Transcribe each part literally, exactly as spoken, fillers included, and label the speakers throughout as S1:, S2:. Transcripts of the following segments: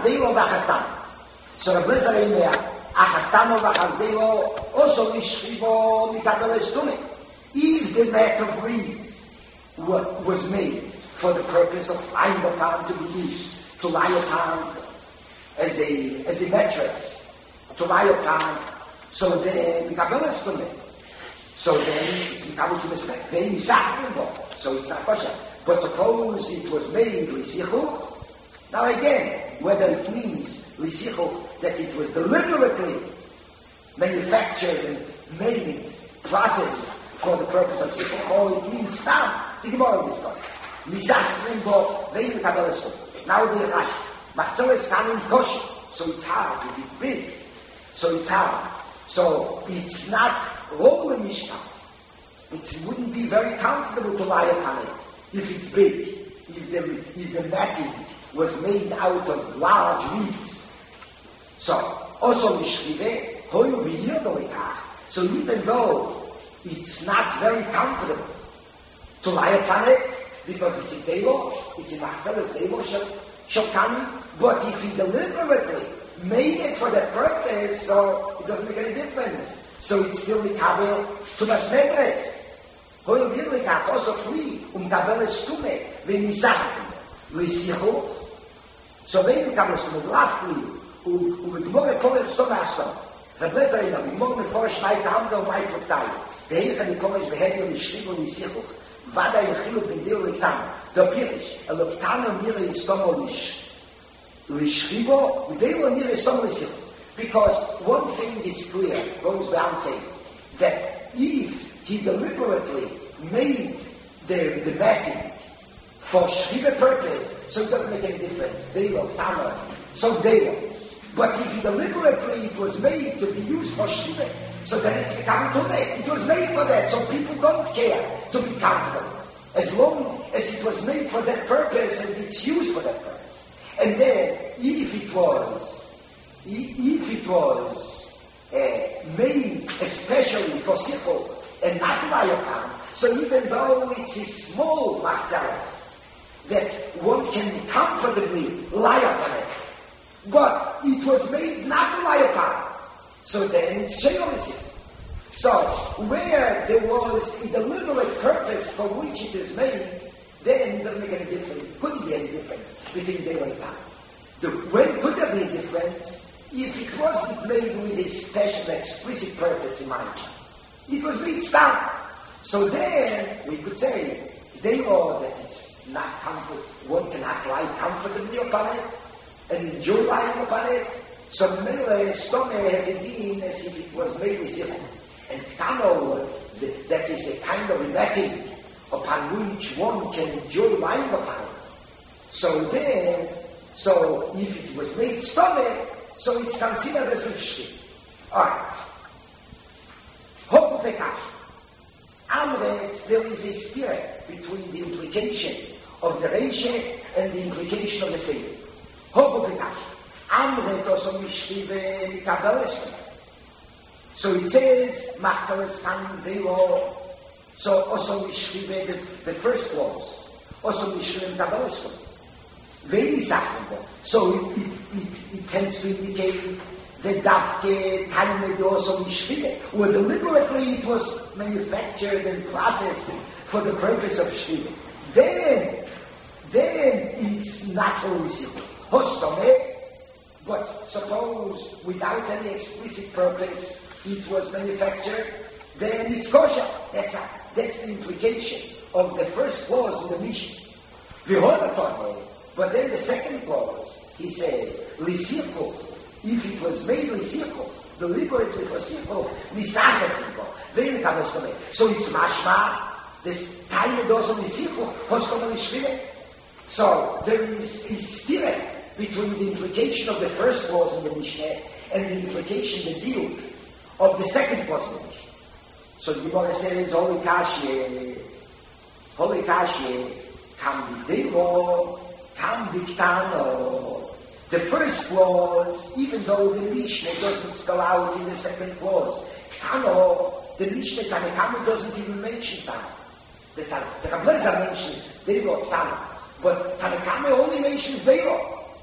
S1: Chazdelo v'Chastam. So the Blazer in there, Achastamo v'Chazdelo, also Nishchivo Mikabel Estume. If the mat of reeds was made for the purpose of lying upon to be used, to lie upon as a as a mattress, to lie upon, so then Mikabel Estume. So then it's Mikabel to respect. Then Misachimbo. So it's not kosher. But suppose it was made Lisichuch. Now again, whether it means Lisichuch, that it was deliberately manufactured and made, processed for the purpose of Sichuch, or it means Stam, the Gemara discussed. Misachimbo, then Mikabel Estume. Now the Rashi. Machzel is coming kosher. So it's hard if it's big. So it's hard. So it's not low Mishkan. It wouldn't be very comfortable to lie upon it if it's big, if the, if the matting was made out of large reeds. So, also Mishkive, Hoyu B'Yirdolikach. So even though it's not very comfortable to lie upon it, because it's a Devo, it's a Machzeles Devo Shokani, but if he deliberately made it for that purpose, so it doesn't make any difference. So it's still Mikabel to das Medres. Hoyu B'Yirdolikach also plea, um Kabel Estume, when Misachim, Lisichuch. So when Kabel Estume, Lach plea, um mit Morge Komer Estume Astom. The Blazer in the Morge before Schneid Hamdo und Eifruchtei. Der Hilfe an die Komisch behält und Schrieb und Lisichuch. Vada Yechilu bin Deo Lektan. Der Pirisch, er Lektan und Mire Istomo Lish. Lishribo, Deo Mire Istomo Lisichuch. Because one thing is clear, goes without saying, that if he deliberately made the, the matting for Shriva purpose, so it doesn't make any difference. Deo, Tana, so Deo. But if he deliberately it was made to be used for Shriva, so then it's becoming too late. It was made for that, so people don't care to be comfortable. As long as it was made for that purpose and it's used for that purpose. And then, if it was, if it was uh, made especially for Sichuch and not lie upon, so even though it's a small machzalas, that one can comfortably lie upon it, but it was made not to lie upon, so then it's Sheolisi. So, where there was a deliberate purpose for which it is made, then it doesn't make any difference. It couldn't be any difference between day and time. The, when could there be a difference? If it wasn't made with a special, explicit purpose in mind. It was made down. So then, we could say, they know that it's not comfort, one cannot lie comfortably upon it, and enjoy lying upon it. So Mele Stone has a deen as if it was made with Zichon. And Tano, that is a kind of matting upon which one can enjoy lying upon it. So then, so if it was made Stone, so it's considered as Rishki. Alright. Hopufekash. Amret, there is a steer between the implication of the Reishe and the implication of the Seder. Hopufekash. Amret also Mishkive Mikabel. So it says, Machzalas Kan Deo, so also Mishkive, the, the first clause, also Mishkive Mikabel. Very sacrable. So it, it, it, it tends to indicate that Dafke Taime also Mishkive, where deliberately it was manufactured and processed for the purpose of Shkive. Then, then it's not only simple. Hostome. But suppose without any explicit purpose it was manufactured, then it's kosher. That's a, that's the implication of the first clause in the Mishnah. But then the second clause, he says, Lisichuch, if it was made Lisichuch, deliberately for Sichuch, Misachach, very Kabbalah. So it's mashma, this time does of Lisichuch, Hoskoma Mishvile. So there is a spirit between the implication of the first clause in the Mishnah and the implication, the deal of the second clause in the Mishnah. So the Gemara says, Holy Kashye, Holy Kashye, Kam B'Devo, Kam B'Ktano. The first clause, even though the Mishnah doesn't spell out in the second clause, Ktano, the Mishnah Tanakama doesn't even mention Tano. The, the Rabbeinu mentions Devo, Ktano. But Tanakama only mentions Devo.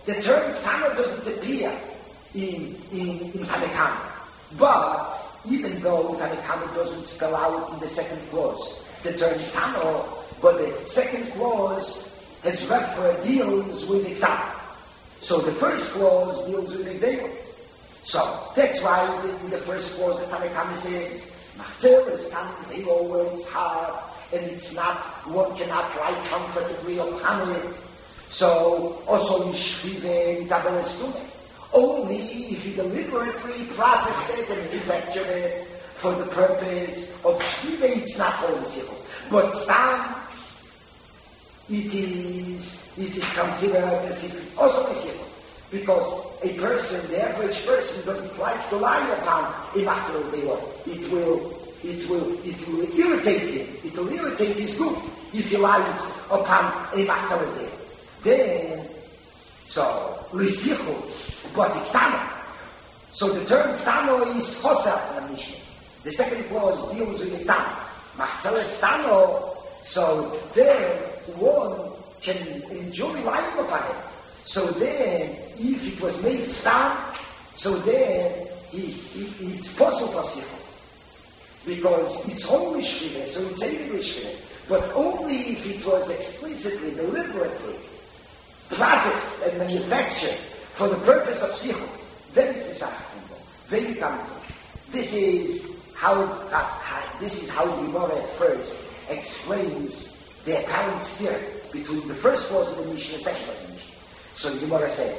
S1: the term Tana doesn't appear in, in, in Tanakama. But even though Tanakama doesn't spell out in the second clause the term Tana, but the second clause has refer deals with the Tana. So the first clause deals with the Dewa. So that's why in the first clause the Tanakama says, Machzer is Tana, they always have, and it's not, one cannot lie comfortably upon it. So also Yishchive Taberestume. Only if you deliberately processed it and manufactured it for the purpose of Shchive, it's not holy sichel. But Stam, it is, it is considered as if also a sichel. Because a person, the average person, doesn't like to lie upon a Machzer Deor. It will, it will, it will irritate him. It will irritate his good if he lies upon a Machzer Deor. Then, so, Lisichu, but Iktana. So the term Iktana is Chosa in the Mishnah. The second clause deals with Iktana. Machzeres Tano, so then one can enjoy lying upon it. So then, if it was made Stam, so then he, he, it's possible for Sichu. Because it's only Shchive, so it's only Shchive. But only if it was explicitly, deliberately processed and manufactured for the purpose of Sichu, then it's a Sachar. Very comfortable. This is how, uh, how this is how the Gemara at first explains the apparent steer between the first clause of the Mishnah and the second clause of the Mishnah. So the Gemara says,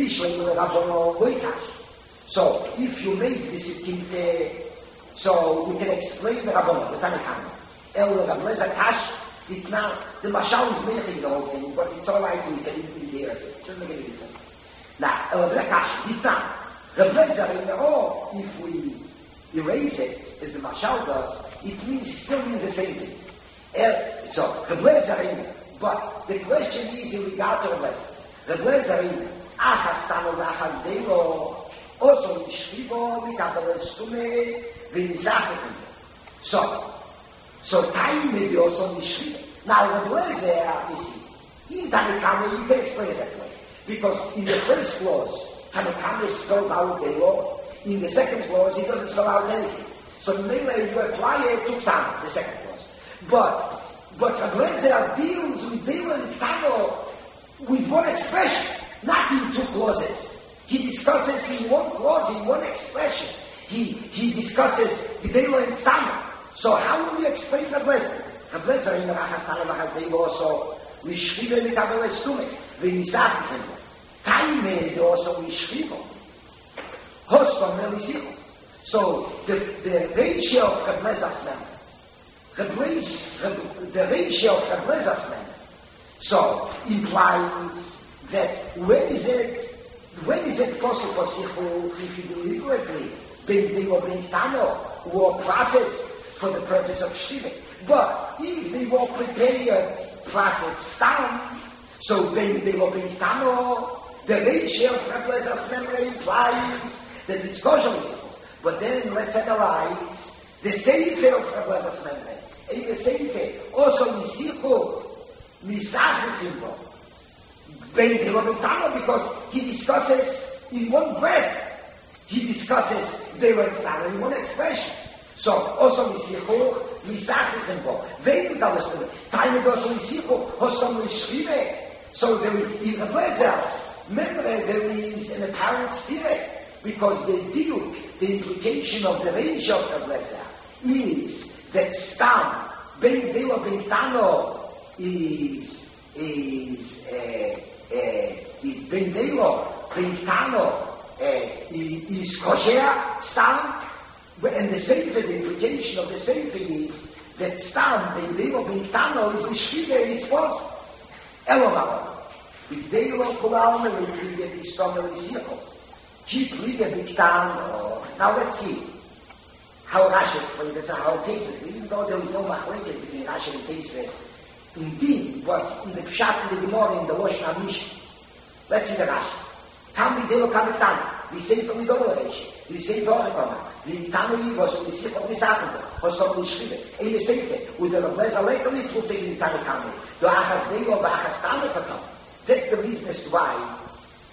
S1: so if you make this Kinte, so we can explain the Rabbanah, the Tanakama. El Rableza Kash, it now, the Mashal is making the whole thing, but it's all right, we can even hear it. It doesn't make any difference. Now, El Rableza Kash, it now, Rableza in the all, if we erase it, as the Mashal does, it means, it still means the same thing. El, so, Rableza in, but the question is in regard to Rableza. Rableza in, Achas Tano Achas Devo, also Yishchivo, Mikaberestume, V'nisachim. So, so time may be also Yishchivo. Now, Rableza, you see, in Tanakama, you can explain it that way. Because in the first clause, Tanakama spells out the law. In the second clause, he doesn't spell out anything. So, mainly you apply it to Tana, the second clause. But, but Rableza deals with Dewa and Tana with one expression, not in two clauses. He discusses in one clause, in one expression. He he discusses Dewa and Tana. So how will you explain Rableza? Rableza in Rachas Tana Rachas Dewa also Yishchivo Mikaberestume V'nisachim. Taime also Yishchivo. Hostom Melisicho. So the the ratio of Rableza's member, the ratio of Rableza's member, so implies that when is it when is it possible for Sichu if you deliberately bring Dewa bring Tano or process for the purpose of Shchive? But if they were prepared process Stam, so bring Dewa bring Tano, the ratio of Rableza's memory implies that it's kosher Sichu. But then let's analyze the Sefer of Rableza's memory. In the Sefer, also Nisichu, Nisachim, Ben Dewa because he discusses in one breath, he discusses Dewa in one expression. So also Nisichu, Nisachim, Ben Dewa time it also Nisichu, Hostom Yishchive. So there is, in Rableza's memory, there is an apparent steer. Because the diuk, the implication of the ratio of Rableza is that Stam, Ben Dewa Ben Tano is, is, uh, uh, is Ben Dewa Ben Tano uh, is kosher Stam, and the Sefer, the implication of the Sefer is that Stam, Ben Dewa Ben Tano is Yishchive and it's possible. Elomar, with Dewa Kulalme, we create the Stam and Yisichel. Keep reading big time. Now let's see how Rashi explains it, how it takes it. Even though there is no machlekes between Rashi and Tosfos, indeed, but in the Pshat in the Gemara in the Lashon HaMishnah, let's see the Rashi. Kam Dewa Kam Tana. We say from the Rashi. We say from the Gemara. We Tanu was we see from the Satan. Hostom Yishchive. In the Sefer with the Rableza later we put in the Tanu Kam. The Achas Dewa, the Achas Tana Katam. That's the reason as to why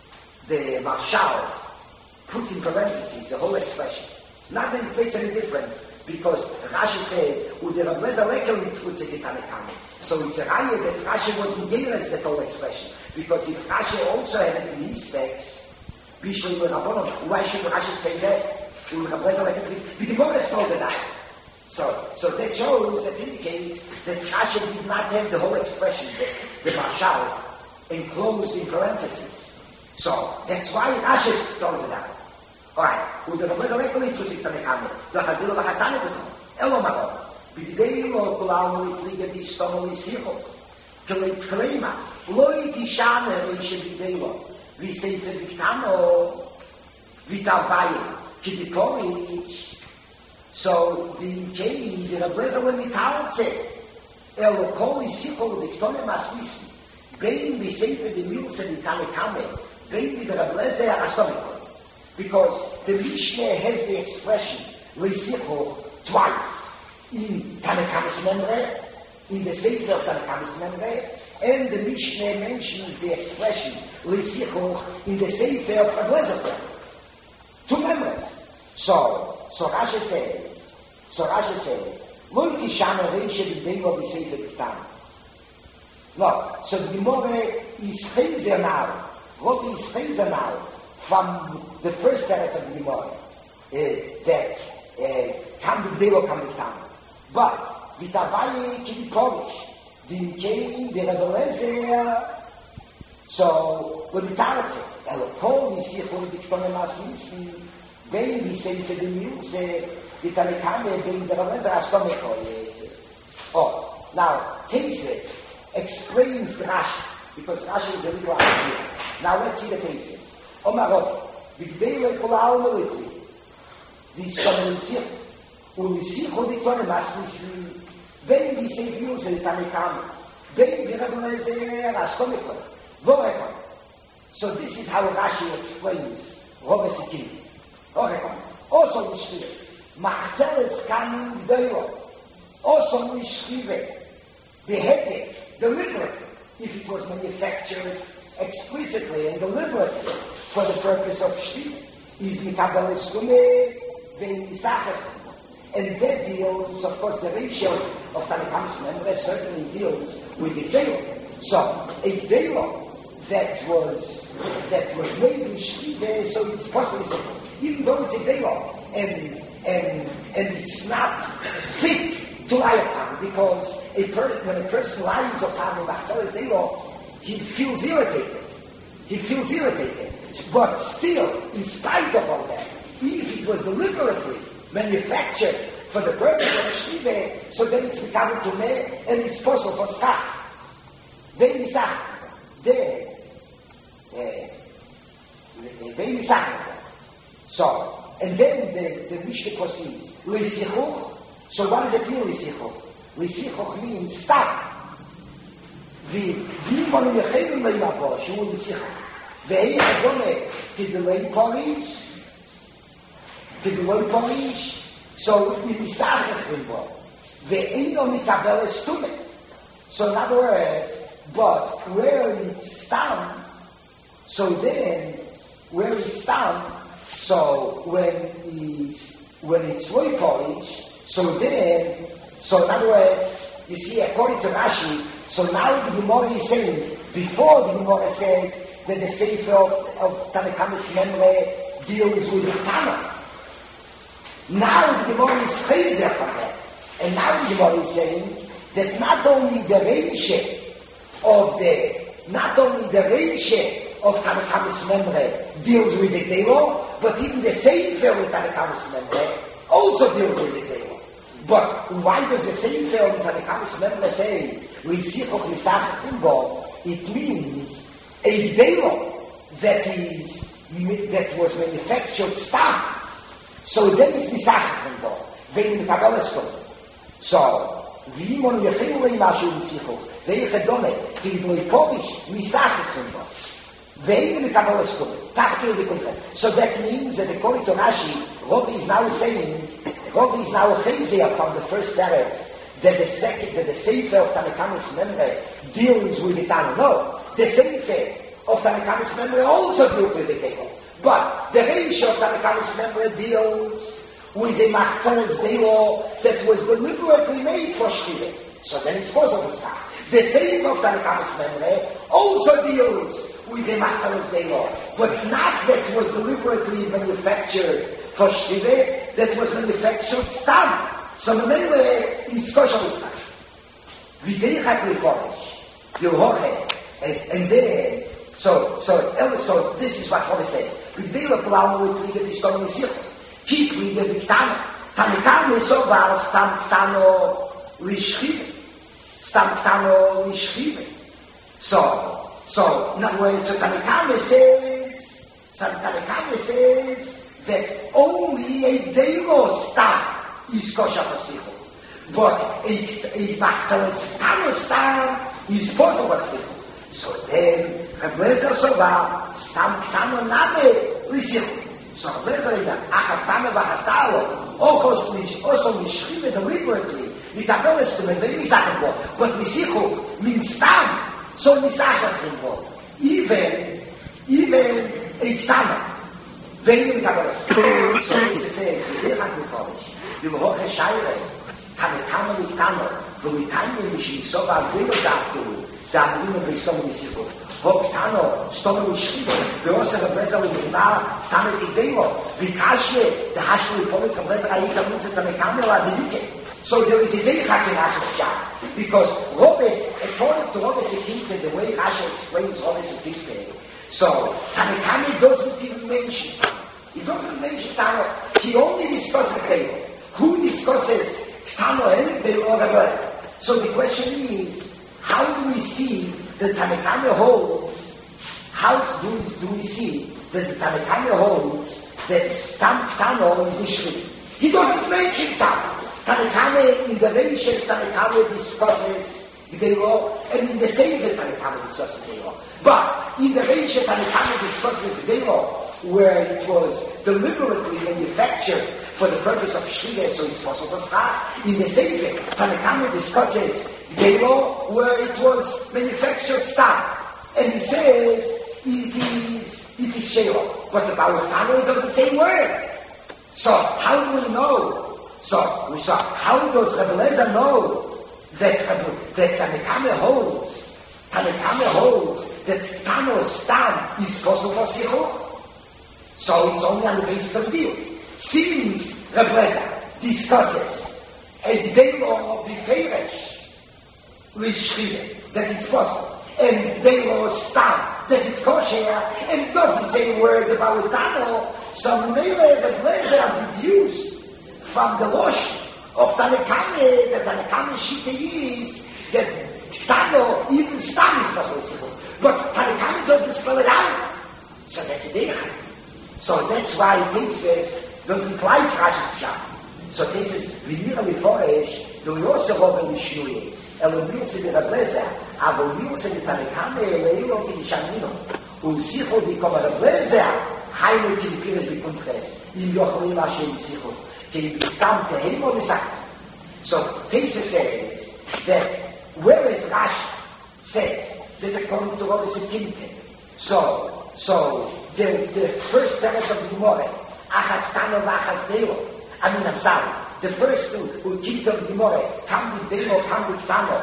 S1: the Marshal put in parentheses the whole expression. Not that it makes any difference, because Rashi says, "Ude Rav Lezer lekel nitfutze kitanekame." So it's a raya that Rashi wasn't given us that whole expression, because if Rashi also had it in his text, Bishul Rabbanon, why should Rashi say that? Ude Rav Lezer lekel nitfutze. The Gemara tells it that. So, so that shows, that indicates that Rashi did not have the whole expression, the, the Marshal, enclosed in parentheses. So that's why Rashi spells it out. Alright, und der Rabbi Zalek will nicht zu sich dann kann. Da hat er was dann getan. Elo mal. Bidei lo kulao mit liga di stomo li sicho. Klei klema. Loi di shane in bidei lo. Vi sei per vitano. Vitavai. Ki di college. So the kei the Rabbi Zalek mit tautze. Elo koli sicho di tome masisi. Bein vi sei per di milse di tame kame. Bein vi der Rabbi Zalek astomo. Because the Mishnah has the expression Leisicho twice in Tanakamis Memre, in the Sefer of Tanakamis Memre, and the Mishnah mentions the expression Leisicho in the Sefer of Ablezas Memre. Two members. So, so Rashi says, so Rashi says, Lo Kishana Reisha B'Deiva B'Sefer B'Tan. No, so the Gemara is Chazer now. What is Chazer now? From the first teretz of the Gemara, uh, that can be Deo, can be Tam. But, Vitavayi can be Polish. The Kei, the Rebelezer, so, when the teretz, Elokol, we see a whole bit from the Masisi, then we say to the Muse, Vitamikame, then the Rebelezer, Astomeko. Oh, now, Tesis explains the Rashi, because Rashi is a little unclear. Now, let's see the Tesis. Omarot, bigdei lo kol ha'omelitri, v'yishkom l'sich, u'l'sich hodikone masnisi, bein v'yisei v'yuze l'tanekam, bein v'yiragonezer astomikon, v'orekon. So this is how Rashi explains Rove Sikim. Orekon. Also l'shrive, machzeles kanin v'doiro, also l'shrive, beheaded, deliberately, if it was manufactured explicitly and deliberately for the purpose of shvit, is mikabel eskume ve'nisachach. And that deals, of course, the ratio of Tanakamis Memre certainly deals with the veil. So, a veil that was that was made in shvit, so it's possibly so, even though it's a veil, and and and it's not fit to lie upon, because a per- when a person lies upon the machzeles veil, he feels irritated. He feels irritated. But still, in spite of all that, if it was deliberately manufactured for the purpose of Shiva, so then it's become to me, and it's possible for Skach. They misach. They, they misach. So, and then the, the Mishnah proceeds. L'isichuch. So what does it mean, l'isichuch? L'isichuch means stop. ואם אנו יחייבים להם הבא, שהוא נסיכה, והיא אדומה כדלוי פוריש, כדלוי פוריש, so אם יסחכים בו, ואינו מקבל אסתומה. So in other words, but where it's down, so then, where it's down, so when it's, when it's loy porish, so then, so in other words, you see, according to Rashi, so now the Gemara is saying, before the Gemara said that the Sefer of, of Tanakamis Memre deals with the Tana. Now the Gemara is crazy from that. And now the Gemara is saying that not only the Reishe of the, not only the Reishe of Tanakamis Memre deals with the Teva, but even the Sefer of Tanakamis Memre also deals with the Teva. But why does the Sefer of Tanakamis Memre say, it means a delo that is that was manufactured stop. So then it's misachim bo. Vein mekabaleskom. So v'imon yechim leimashu misichu. Vein chedome kidloi porish misachim bo. Vein mekabaleskom. Tachtu v'kontras. So that means that according to Rashi, Robi is now saying, Robi is now chayzeh from the first teretz, that the second, that the Sefer of Tanakamis Memre deals with the Tana. No, the Sefer of Tanakamis memory also deals with the Gelo. But the ratio of Tanakamis memory deals with the Machzanes Delo that was deliberately made for Shchive. So then it's possible to start. The same of Tanakamis memory also deals with the Machzanes Delo, but not that was deliberately manufactured for Shchive, that was manufactured Stam. So the Mele is kosher is not. Videichak Likorish, the Hoche, and then, so, so, so this is what Hoche says. Videichak Likorish, the Stam Mesichu. Keep reading the Ktano. Tanakam is so bad, Stam Ktano Lishchive. Stam Ktano Lishchive. So, so, in other words, so Tanakam says, so Tanakam says that only a Delo Stam is kosher for Sichu. But a Machzanes Tano Stam is possible for Sichu. So then, Reblezer Soba, Stam Ktano Name Lisichu. So Reblezer Ida, Achastame Vachastalo, Ochos Lish, also Lishchive deliberately, Mitabeles to Medei Misachimbo, but Lisichu means Stam, so Misachimbo. Even, even a Ktano. When Mitabeles, so this says, Videichak Likorish, the Hoche Shaire, Tanakama Liktano, Vulitanya Mishi, Soba Velo Daftu, Damina Bristom Misichu, Hoktano, Stomo Lishchive, the Osa Reblezer Limar, Tamet Idemo, Vikashe, the Hashmi Republic of Reblezer Ayita Munze Tanakama La Divike. So there is a very hacking Rashi Shah, because Robes, according to Robes Ekinte, the way Rashi explains Robes Ekinte, so Tanakama doesn't even mention Tano. He doesn't mention Tano. He only discusses Demo. Who discusses Tano and Delo Reblezer? So the question is, how do we see that Tanakama holds, how do, do we see that the Tanakama holds that Stam Tano is Nishri? He doesn't mention Tano. Tanakama, in the Reisha, Tanakama discusses Delo, and in the same way Tanakama discusses Delo. But in the Reisha, Tanakama discusses Delo, where it was deliberately manufactured for the purpose of Shchive, so it's possible to start. In the same way, Tanakama discusses Delo, where it was manufactured Stam. And he says, it is, it is Sheila. But about Tano, it doesn't say a word. So, how do we know? So, so how does Reblezer know that, that Tanakama holds, Tanakama holds that Tano Stam is possible for Sichuch? So it's only on the basis of the deal. Since Reblezer discusses a Delo Bifeiresh Lishchive, that it's possible, and Delo Stam, that it's kosher, and doesn't say a word about Tano, so Mele Reblezer deduced from the wash of Tanakama, that Tanakama Shita is that Tano, even Stam is possible, but Tanakama doesn't spell it out. So that's a Deichak. So that's why Tesis doesn't like Rashi's Shah. So Tesis, Vinira Liforesh, do also have a Mishnui, Elomilse de Reblezer, Avomilse de Tanakama, Eleilo Kinishamino, Usicho di Koma Reblezer, Haino Kilipinas Bikuntres, Im Yocholim Hashem Sicho, Kim Stam Tehemo Misach. So Tesis says that whereas Rashi says that according to Robes Ekinte, so So, the, the first tenet of the Gemara, Achas Tano v'Achas Delo, I mean, I'm sorry, the first two, who keep of the Gemara, Kam with Delo, Kam with Tano,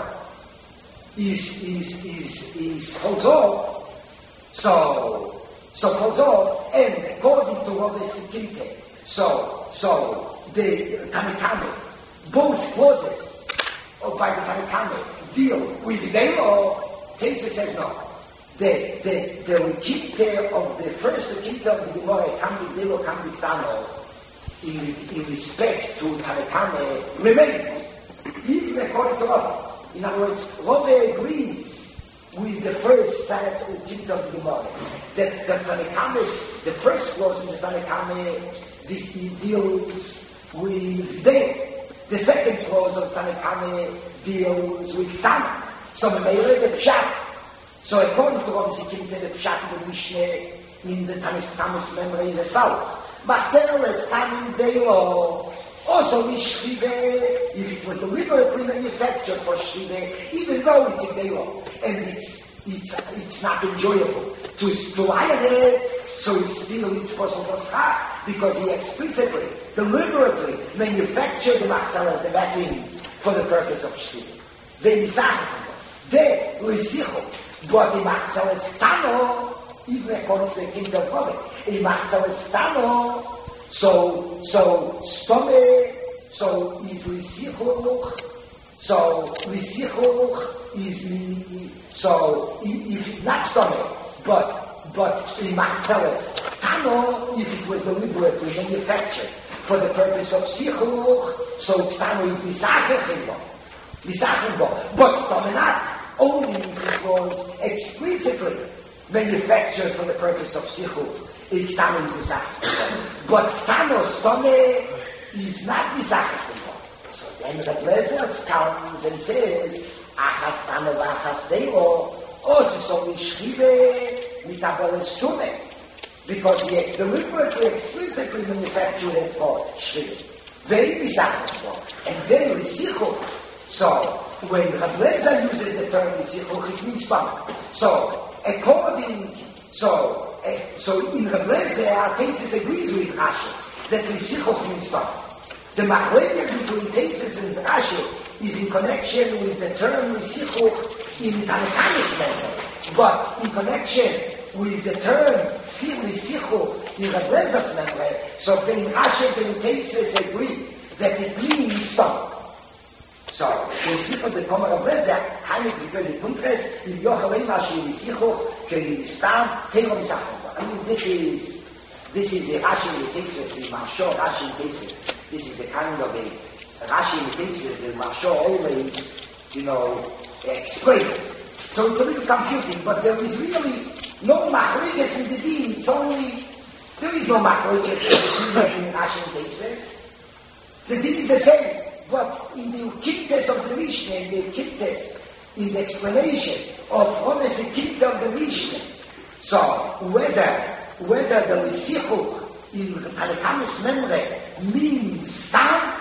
S1: is, is, is, is, holds all. So, so holds all, and according to Robes Ekinte, so, so, the Tanakama, both clauses, or by the Tanakama, deal with Delo, Tesis says no. The, the, the Ukipte of the first Ukipte of the Gemara, Kambi Delo, Kambi Tano, in, in respect to Tanakama, remains, even according to Robes. In other words, Robes agrees with the first tenet Ukipte of the Gemara, that the Tanakama, the first clause in the Tanakama, this deals with them. The second clause of Tanakama deals with Tana. So, the Meile, the Pshat. So according to Robes Ekinte, the Pshat in the Mishneh in the Tanakama's memory is as follows. Marceles Tanim Delo, also Lishchive, if it was deliberately manufactured for Shchive, even though it's a Delo, and it's it's, it's not enjoyable. To, to lie on it, so it's still it's possible for schach, because he explicitly, deliberately manufactured the machzalas, the batim, for the purpose of shchit. They misachim, they lisichu, but the machzalas tano, even according to the kingdom of God, the machzalas tano, so, so, stome, so is lisichu, so lisichu is, so, if it not stome, but but in machzalas tano, if it was deliberately manufactured for the purpose of sichuch, so tano is misachim, misachim, but stome not, only if it was explicitly manufactured for the purpose of sichuch, it tano is misachim, but tano stome is not misachim. So then the Blazers comes and says, achas tano v'achas devo, also so ishchive mitabeles sume, because he deliberately, explicitly manufactured it for shchive. Very misachim, and then lisichuch. So when Rablezer uses the term lisichuch, it means stomach. So according, so uh, so in Rablezer, Tesis agrees with Rashi that lisichuch means stomach. The machlekes between Tesis and Rashi is in connection with the term lisichuch in Tanakamis method, but in connection with the term lisichuch in Rablezer's method. So then Rashi and Tesis agree that it means stomach. So lisichuch the Tomer Rablezer, Hanik because it interest in Yochalei Mashi lisichuch keli stam teiro misachim. I mean this is this is a Rashi and Tesis, the Mashor Rashi and Tesis. This is the kind of a Rashi in cases that Mashor always, you know, explains. So it's a little confusing, but there is really no machlokas in the deen. It's only, there is no machlokas in the deen in Rashi in cases. The deen is the same, but in the Ukiptes of the Mishnah, in the Ukiptes, in the explanation of what is the Ukiptes of the Mishnah, so whether, whether the Lisichuch in Tanakamis Memre means stam,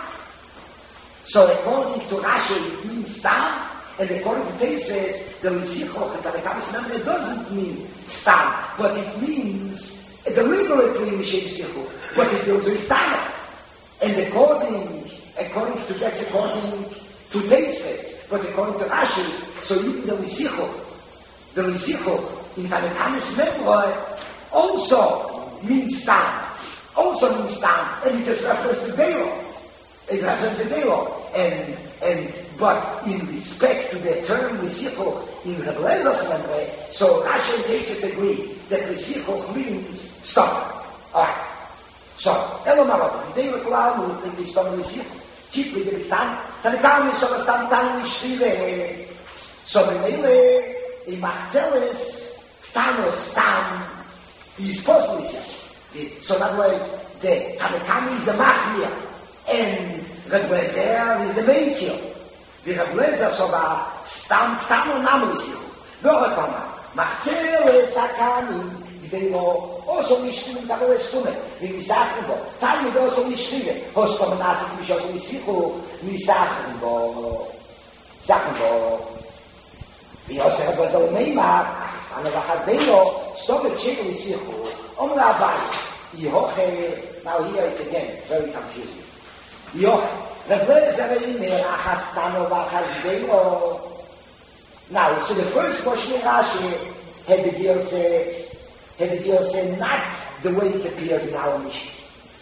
S1: so according to Rashi it means stam, and according to Tesis, the Lisichuch in Tanakamis Memre doesn't mean stam, but it means deliberately Mishem Sichuch, but it goes with Tana. And according, according to, that's according to Tesis, but according to Rashi, so even the Lisichuch, the Lisichuch in Tanakamis Memre also means stam. Also means stam, and it is reference to Deilo. It's reference to Deilo. And, and, but in respect to the term Lisichuch in Rablezer's memory, so Rashi and Tesis agree that Lisichuch means stam. Alright. So, Elo Marot, Deilo Klau, we think stam Lisichuch. Keep with the Biktan, Tanakam is on a stam tan Lishrive. So, Bemele, in Machzeles, Tano stam, is post Lisichuch. So in other words, the Tanakami is the Machmir, and Rablezer is the Meikir. The Rablezer so va stam tamo namlisichu. Vorotama, Machzel Sakani, Gdeiro, also Mishrim Tavo Estume, the Misachimbo, Tali also Mishrive, Hostom Nasik Mishos Misichu, Misachimbo, Sachimbo. We also have a Neymar, Anavachazdeiro, Stop a Chick Misichu. Om Rabbi, Yehoche, now here it's again very confusing. Yehoche, Rablezer Imer Achastano Vachazdeiro. Now, so the first question in Rashi had the Giyose, had the Giyose not the way it appears in our Mishnah,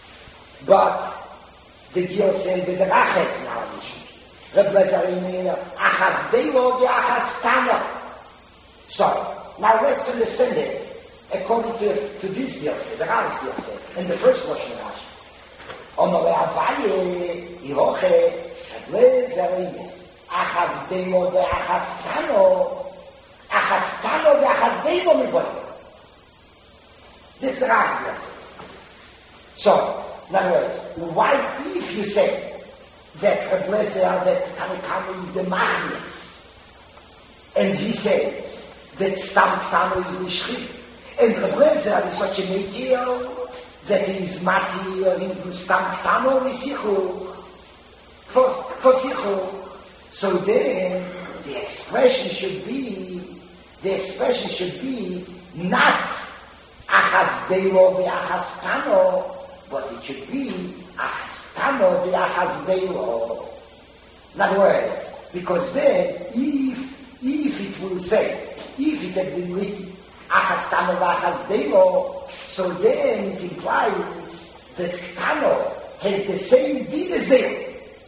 S1: but the Giyose the Derachetz in our Mishnah. Rablezer Imer Achazdeiro V'Achastano. So, now let's understand it. According to, to this Giyose, the Raz Giyose, and the first Lashon Rashi. Omare Avaye, Yehoche, Rablezer Imer, Achaz Deimo ve'achaz Tano, Achaz Tano ve'achaz Deimo miboy. This is the Raz Giyose. So, in other words, why, if you say that Rablezer, that Tanakami is the Machmir, and he says that Stam Tano is Nishchim, and Rablezer is such a Meikir that he is Mati or in Stam Tano Lisichuch for, for Sichuch. So then the expression should be the expression should be not achas deilo v'achas tano, but it should be achas tano v'achas deilo. In other words, because then, if, if it will say, if it had been written achas tano v'achas deilo, so then it implies that tano has the same deed as deilo.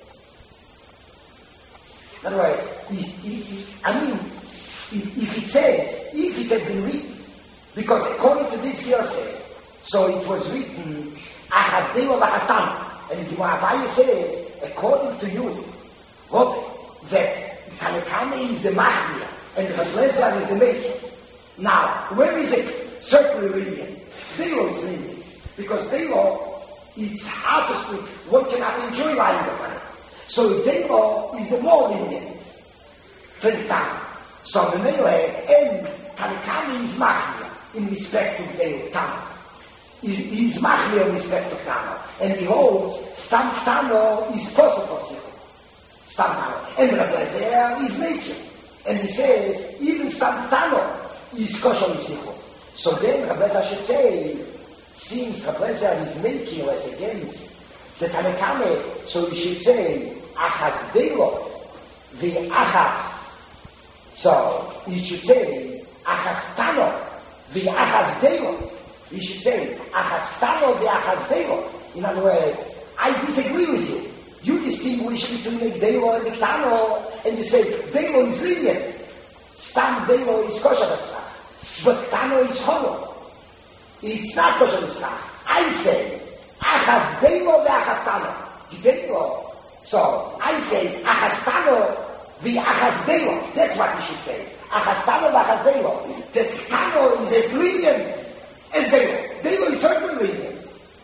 S1: In other words, if, if, I mean, if, if it says, if it had been written, because according to this hearsay, so it was written, achas deilo v'achas tano, and the Gemara says, according to you, what, that Tanakame is the Machmir, and Reb Lezer is the Maker. Now, where is it certainly lenient? Deilo is lenient, because Deilo, it's hard to sleep, one cannot enjoy lying upon it. So Deilo is the more lenient to the Tana. So the Mele and Tanakami is Machmir in respect to Deilo Tana. He is Machmir in respect to Tana. And he holds Stam Tana is possible. Stam Tana. And Reb Lezer is making. And he says, even Stam Tana is kosher Yisichu. So then Reb Lezer should say, since Reb Lezer is making less against the Tanakame, so he should say, achas deilo v'achas. So he should say, achas tano v'achas deilo. He should say, achas tano v'achas deilo. In other words, I disagree with you. You distinguish between the deilo and the tano, and you say, deilo is lenient. Stam deilo is kosher b'sach. But tano is hollow. It's not kosher b'sach. I say, achas deilo v'achas tano. The deilo. So, I say, achastano v'achas deilo. That's what you should say. Achastano v'achas deilo. That tano is as lenient as deilo. Deilo is certainly lenient.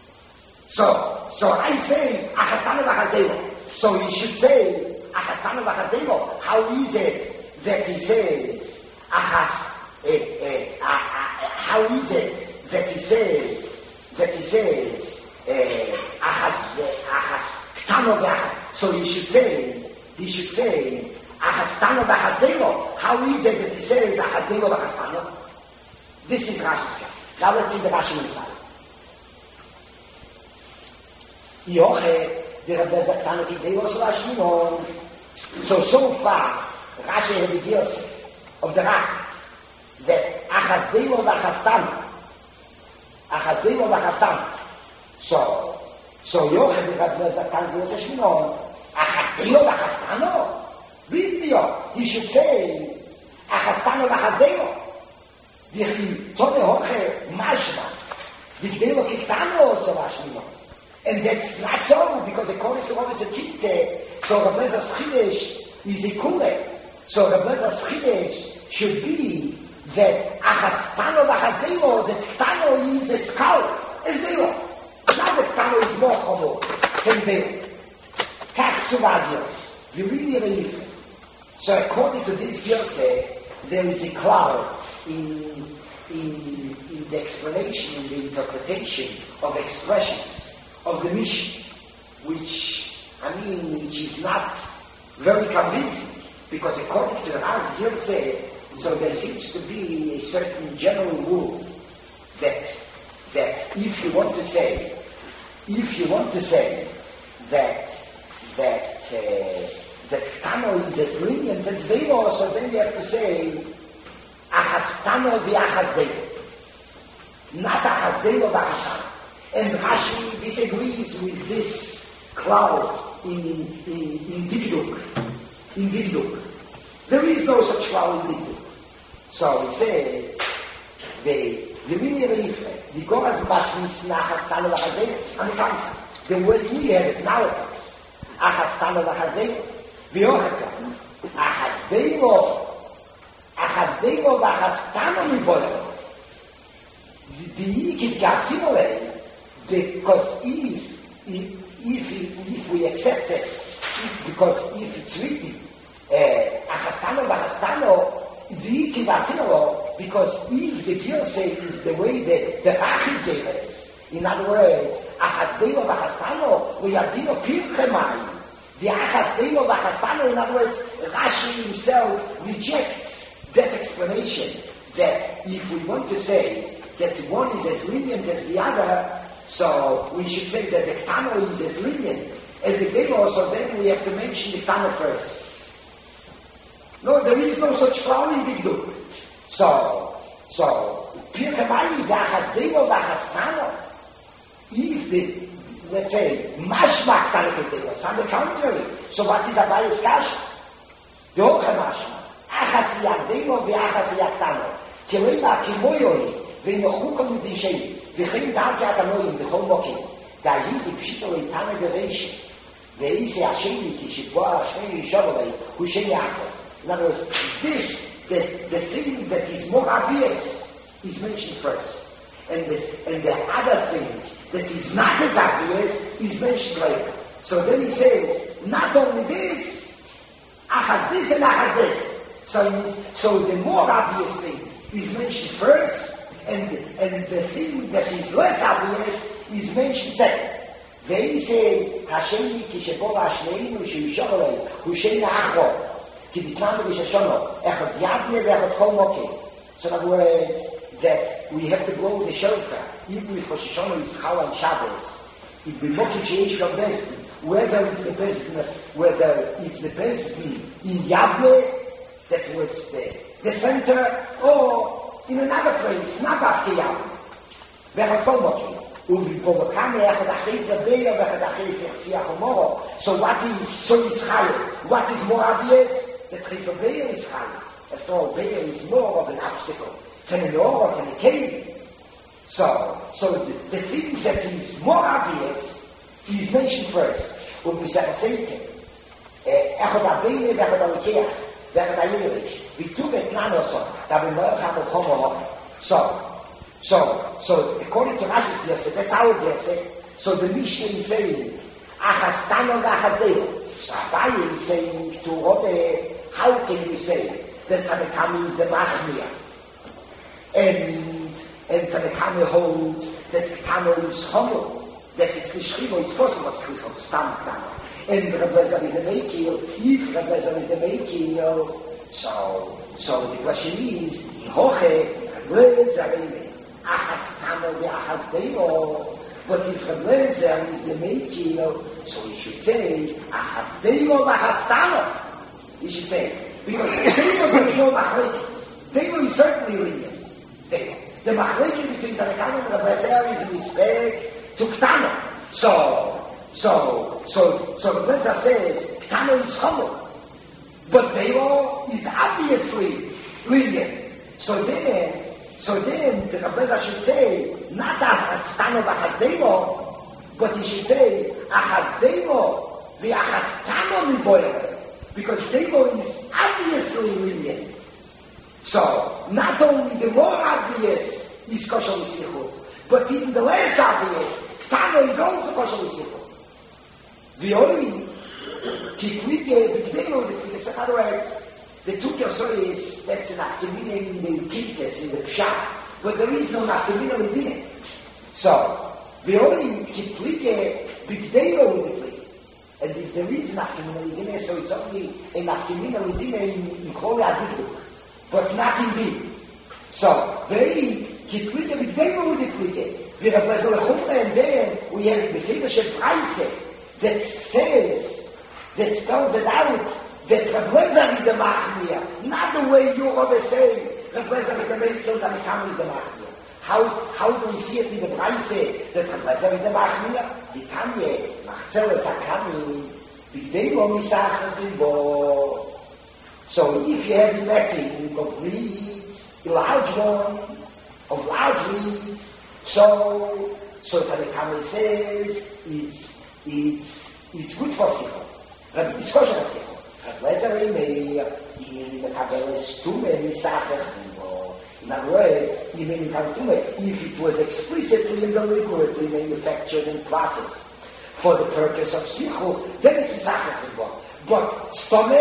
S1: So, so I say, achastano v'achas deilo. So you should say, achastano v'achas deilo. How is it that he says, achas, eh, eh, ah, ah, how is it that he says, that he says, eh, achas, eh, achas, tano v'achas. So he should say, he should say, achas tano v'achas deilo. How is it that he says, achas deilo v'achas tano? This is Rashi's plan. Now let's see the Rashi inside. Yoche, the Reb Lezer Tano ki deilo so Rashi. So, so far, Rashi had the gears of the Rak, that achas deilo v'achas tano. Achas deilo v'achas tano. So, so Yoche, the Reb Lezer Tano ki deilo so achas deilo v'achas tano. Biblia, he should say, achas tano v'achas deilo. Dichi, tone hoche, mashma. The deilo ki tano so Rashi. And that's not so, because according to what is a kitte, so Reb Lezer's chidesh is a kule. So Reb Lezer's chidesh should be that achas tano v'achas deilo, that tano is a skull, as deilo. Not that tano is more chomo than deilo. Kach zu vagios. You really read it. So according to this hearsay, there is a cloud in, in, in the explanation, in the interpretation of expressions of the Mishnah, which, I mean, which is not very convincing, because according to the Rav's hearsay, so there seems to be a certain general rule that that if you want to say, if you want to say that that uh, that Tano is as lenient as Deilo, so then you have to say achas Tano v'achas Deilo, not achas Deilo v'achas Tano. And Rashi disagrees with this cloud in, in, in Dikduk. In Dikduk. There is no such cloud in Dikduk. So he says, the the Goras Basnis Nachastano Vachazdeil, and the way we have it nowadays, Achastano Vachazdeil, V'yochaka, Achazdeilo, Achazdeilo Vachastano Mibola. The Yikid Gasimole, because if, if, if, if we accept it, because if it's written, Achastano Vachastano, the Kivasino, because if the Girsay is the way that the Rachis gave us, in other words, Achasdeilo Vachastano, we are Dino Pirchemai. The Achasdeilo Vachastano, in other words, Rashi himself rejects that explanation that if we want to say that one is as lenient as the other, so we should say that the Ktano is as lenient as the Gdelo, so then we have to mention the Ktano first. No, there is no such flower in the Gdul. So, so, Pirkemai, the Achas Gdelo, the Achas Ktano, if the, let's say, Mashma Ktano Gdelo, it's on the contrary. So what is Abayis Kasha? The Ocha Mashma. Achas Yagdelo, the Achas Yagtano. Kilema Kimoyoi, ונוחוקו מדשי, וכן דעתי התנועים בכל מוקים, דהי פשיטו איתנה בראשי, ואיזה השני, כשבוע השני ישובלי, הוא שני אחר. In other words, this, the, the thing that is more obvious, is mentioned first. And, this, and the other thing that is not as obvious, is mentioned later. So then he says, not only this, achas this and achas this. So, it means, so the more obvious thing is mentioned first, And, and the thing that is less obvious is mentioned second. They say, Hashem ki shebova hashneinu sheyushovolei, hu sheina acho, ki ditmanu v'shashono, echad yavne v'echad chol mokim. So in other words, that we have to blow the shofar, even if Rosh Hashanah is Chal and Shabbos, if we mokim sheish from Besdin, whether it's the Besdin, whether it's the Besdin in Yavne, that was the, the center, or in another place, not after Yavne. V'echad chol mokim. U'v'provokam echad achei v'beya v'echad achei v'chsiach umoro. So what is, so is Chayil. What is more obvious? The Trif Beya is Chayil. After all, Beya is more of an obstacle than an or than a cave. So, so the, the thing that is more obvious is mentioned first. U'b'sach seite. Echad abeya v'echad alikeach. V'echad ayirish. V'tu v'tnanoso. So, so, so, according to Rashi's Gleset, that's our Gleset, so the Mishnah is saying, Achas Tano v'achas Deo. So Abaye is saying to Robbe, how can you say that Tanakami is the Machmir? And, and Tanakami holds that Tano is Chomo, that it's the Shchivo, it's possible Shchivo, Stam Tano. And Rebbezer is the Meikir, if Rebbezer is the Meikir, so, so the question is, Hoche, Rebbezer, Achas Tano v'achas Deo. But if Rebbezer is the Meikir, so we should say, Achas Deo v'achas Tano. We should say, because Deo there is no Machlekes. Deo is certainly lenient. Deo. The Machlekes between Tanakam and Rebbezer is in respect to Ktano. So, so, so, so Rebbezer says, Ktano is Chomo. But Deo is obviously lenient. So then, so then the Rebbezer should say, not Achas Tano v'achas Deo, but he should say, Achas Deo v'achas Tano miboyere, because Deo is obviously lenient. So, not only the more obvious is kosher l'sichut, but even the less obvious, Tano is also kosher l'sichut. The only Kiplige b'Gdelo, the Kiplige, in other words, the two Kersois, that's an Aftermina in the Kiltes, in the Pshat, but there is no Aftermina within it. So, the only Kiplige b'Gdelo within it, and if there is an Aftermina within it, so it's only an Aftermina within it in, in Kloli Adiduk, but not in Din. So, very Kiplige b'Gdelo within it, we have Rebbezer, and then we have Befibashe Preise, that says, that spells it out, that Rebbezer is the Machmir, not the way you always say, Rebbezer is the Meikil, and Tanakam is the Machmir. How, how do we see it in the Preise, that Rebbezer is the Machmir? Vitanye, Machzeres HaKami, B'Gdelo Misach Ribo. So if you have a netting of reeds, a large one, of large reeds, so, so Tanakam says, it's, it's, it's good for Sichot. Rabbi Bishkosh HaSichot. Rebbezer Imei, in the Kabbalah Tume Misachach Ribo. In other words, even in Tume, if it was explicitly and deliberately manufactured and processed for the purpose of Sichut, then it's Misachach Ribo. But Stome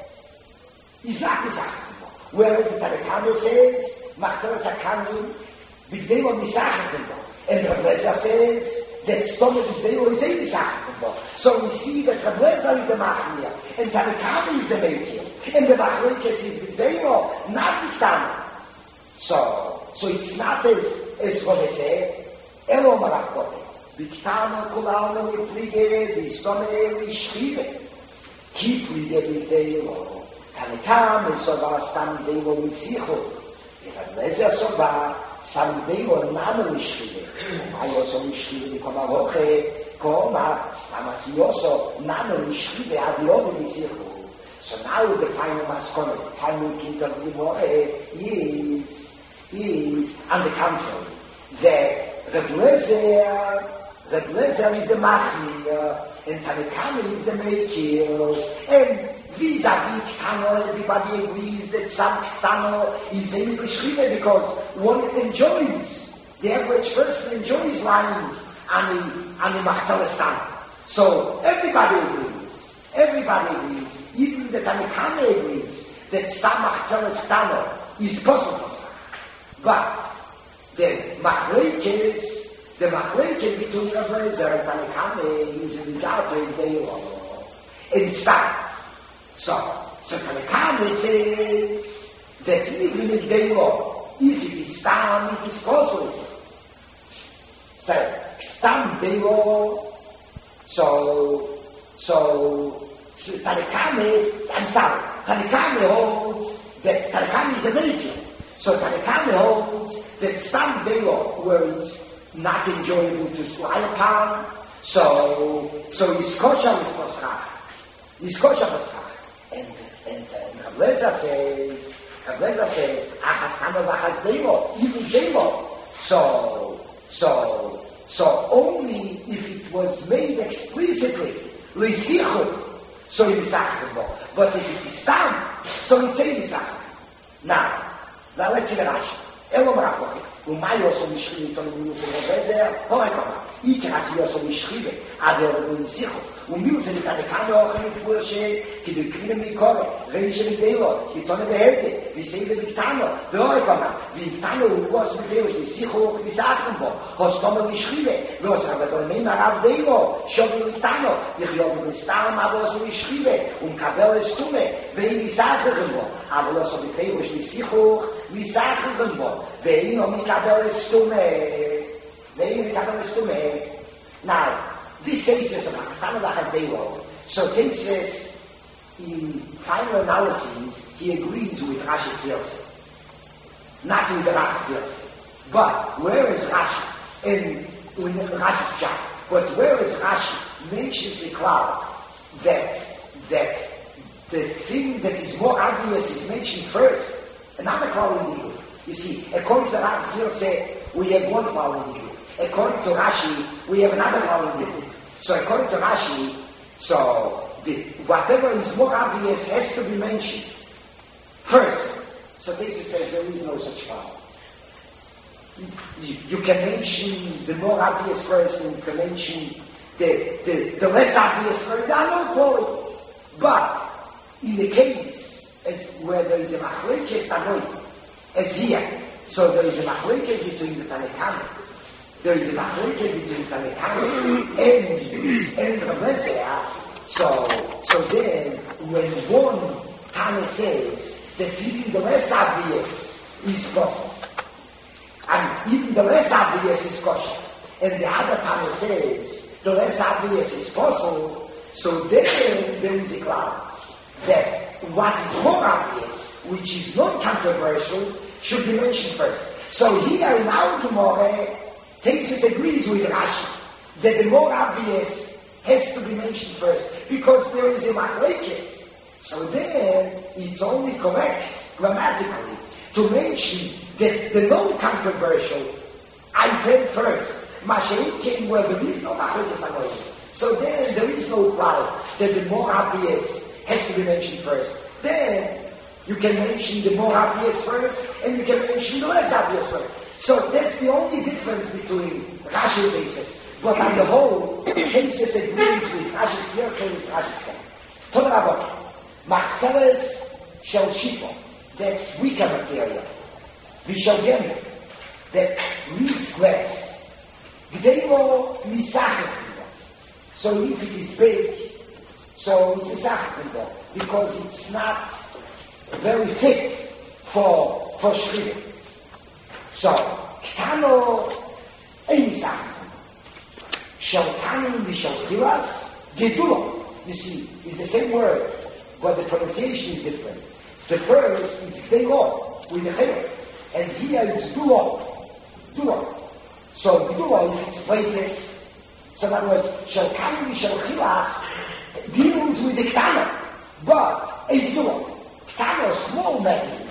S1: is not Misachach Ribo. Whereas the Tanakam says, Machzeres HaKami, B'Gdelo Misachach Ribo. And Rebbezer says, that stomach is the is a Sachtenbo. So we see that Rablezer is the Machmir, and Tanakami is the Meikir, and the Machlekes is the Devo, not the Tana. So, so it's not as, as what they say, Elo Marakote. Viktana Kulana we plige, the stomach we schrive. Ki plige with Devo. Tanakam is so far Stam Devo with Sichu. Rablezer so far, Sam Devo Name we schrive. I also we schrive the Koma Roche, Koma, Stamasioso, Name we schrive, Adiodo we Sichu. So now the final maskone, final kind of Gemore is, is on the contrary, that the Blazer, the Blazer is the Machmir, and Tanakami is the Meikir, and vis-a-vis Ktano, everybody agrees that some Ktano is a Beschriebe because one enjoys, the average person enjoys lying on the, on the Machzalestan. So everybody agrees. Everybody agrees, even the Tanakame agrees, that Stam Machzalestan is possible. But the Machlekes, the Machlekes between Rablezer and Tanakame is in regard to the in Stam. So, so Tanakame says that even if they law, if it is Stam, it is possible. So, Stam they law, so, so, Tanakame is, I'm sorry, Tanakame holds that Tanakame is a maker. So Tanakame holds that some Devo where it's not enjoyable to slide upon, so, so his kosher is Pasach. His kosher Pasach. And, and, and Rablezer says, Rablezer says, Achas Tama Vachas Devo, even Devo. So, so, so only if it was made explicitly, L'sichut, so it's Sachtenbo. But if it is Tam, so it's a Sachtenbo. Now, now let's see the Rashi. Elo Marakote. Umay also Mishrive to the Milus and Rablezer. Horekoma. Ikras also Mishrive. Aber L'sichut. ומילצה מתעדכן לאוכל מפורשה, כדי קרינים מקורא, ראישה מדלו, כתונה בהלדה, ויסיידה בקטנו, ואורי כמה, ובקטנו הוא גוס מפרש, לסיכוך וסעכם בו, הוסתומה ושכיבה, ועושה ותלמי מרב דלו, שובי בקטנו, יחיוב בגסתם, אבל עושה ושכיבה, ומקבל לסתומה, ואין וסעכם בו, אבל עושה מפרש, לסיכוך וסעכם בו, ואינו מקבל לסתומה, ואינו מקבל לסתומה. Now, this thesis of Achastana has they wrote. So thesis, in final analysis, he agrees with Rashi's Vilsa. Not with the Rashi's Vilsa. But where is Rashi? In, in Rashi's Pshat. But where is Rashi mentions the cloud that, that the thing that is more obvious is mentioned first, another cloud in the group. You see, according to Rashi's Vilsa, we have one cloud in the group. According to Rashi, we have another cloud in the group. So according to Rashi, so the, whatever is more obvious has to be mentioned first. So this says there is no such cloud. You, you can mention the more obvious first, and you can mention the, the, the less obvious first. I don't know. But in the case as where there is a machlekes tanoid, as here, so there is a machlekes between the Tanakame. There is a machlekes between Tanakame and and Rablezer. So so then when one Tana says that even the less obvious is possible, and even the less obvious is kosher, and the other Tana says the less obvious is possible, so then there is a cloud that what is more obvious, which is not controversial, should be mentioned first. So here in our Gemara, Tesis agrees with Rashi that the more obvious has to be mentioned first because there is a machlekes. So then it's only correct grammatically to mention that the non-controversial item first. Mashiach came where there is no machlekes. So then there is no cloud that the more obvious has to be mentioned first. Then you can mention the more obvious first, and you can mention the less obvious first. So that's the only difference between Rashi and Tesis. But on the whole, Tesis agrees with Rashi's Yersa and with Rashi's Ken. Toda Rabot, Machzeles shel Shifo, that's weaker material. Vishogem, that's reeds glass. Gdeilo misachechilo. So if it is big, so it's misachechilo, because it's not very fit for for shriya. So ktano ein misachechilo. Shaltanim vishalchilas gedulo. You see, it's the same word, but the pronunciation is different. The first it's gdeilo with the chiluk, and here it's dulo, dulo. So dulo, if it's plated, so in other words, shaltanim vishalchilas deals with the ktana, but a dulo, ktana, small metal,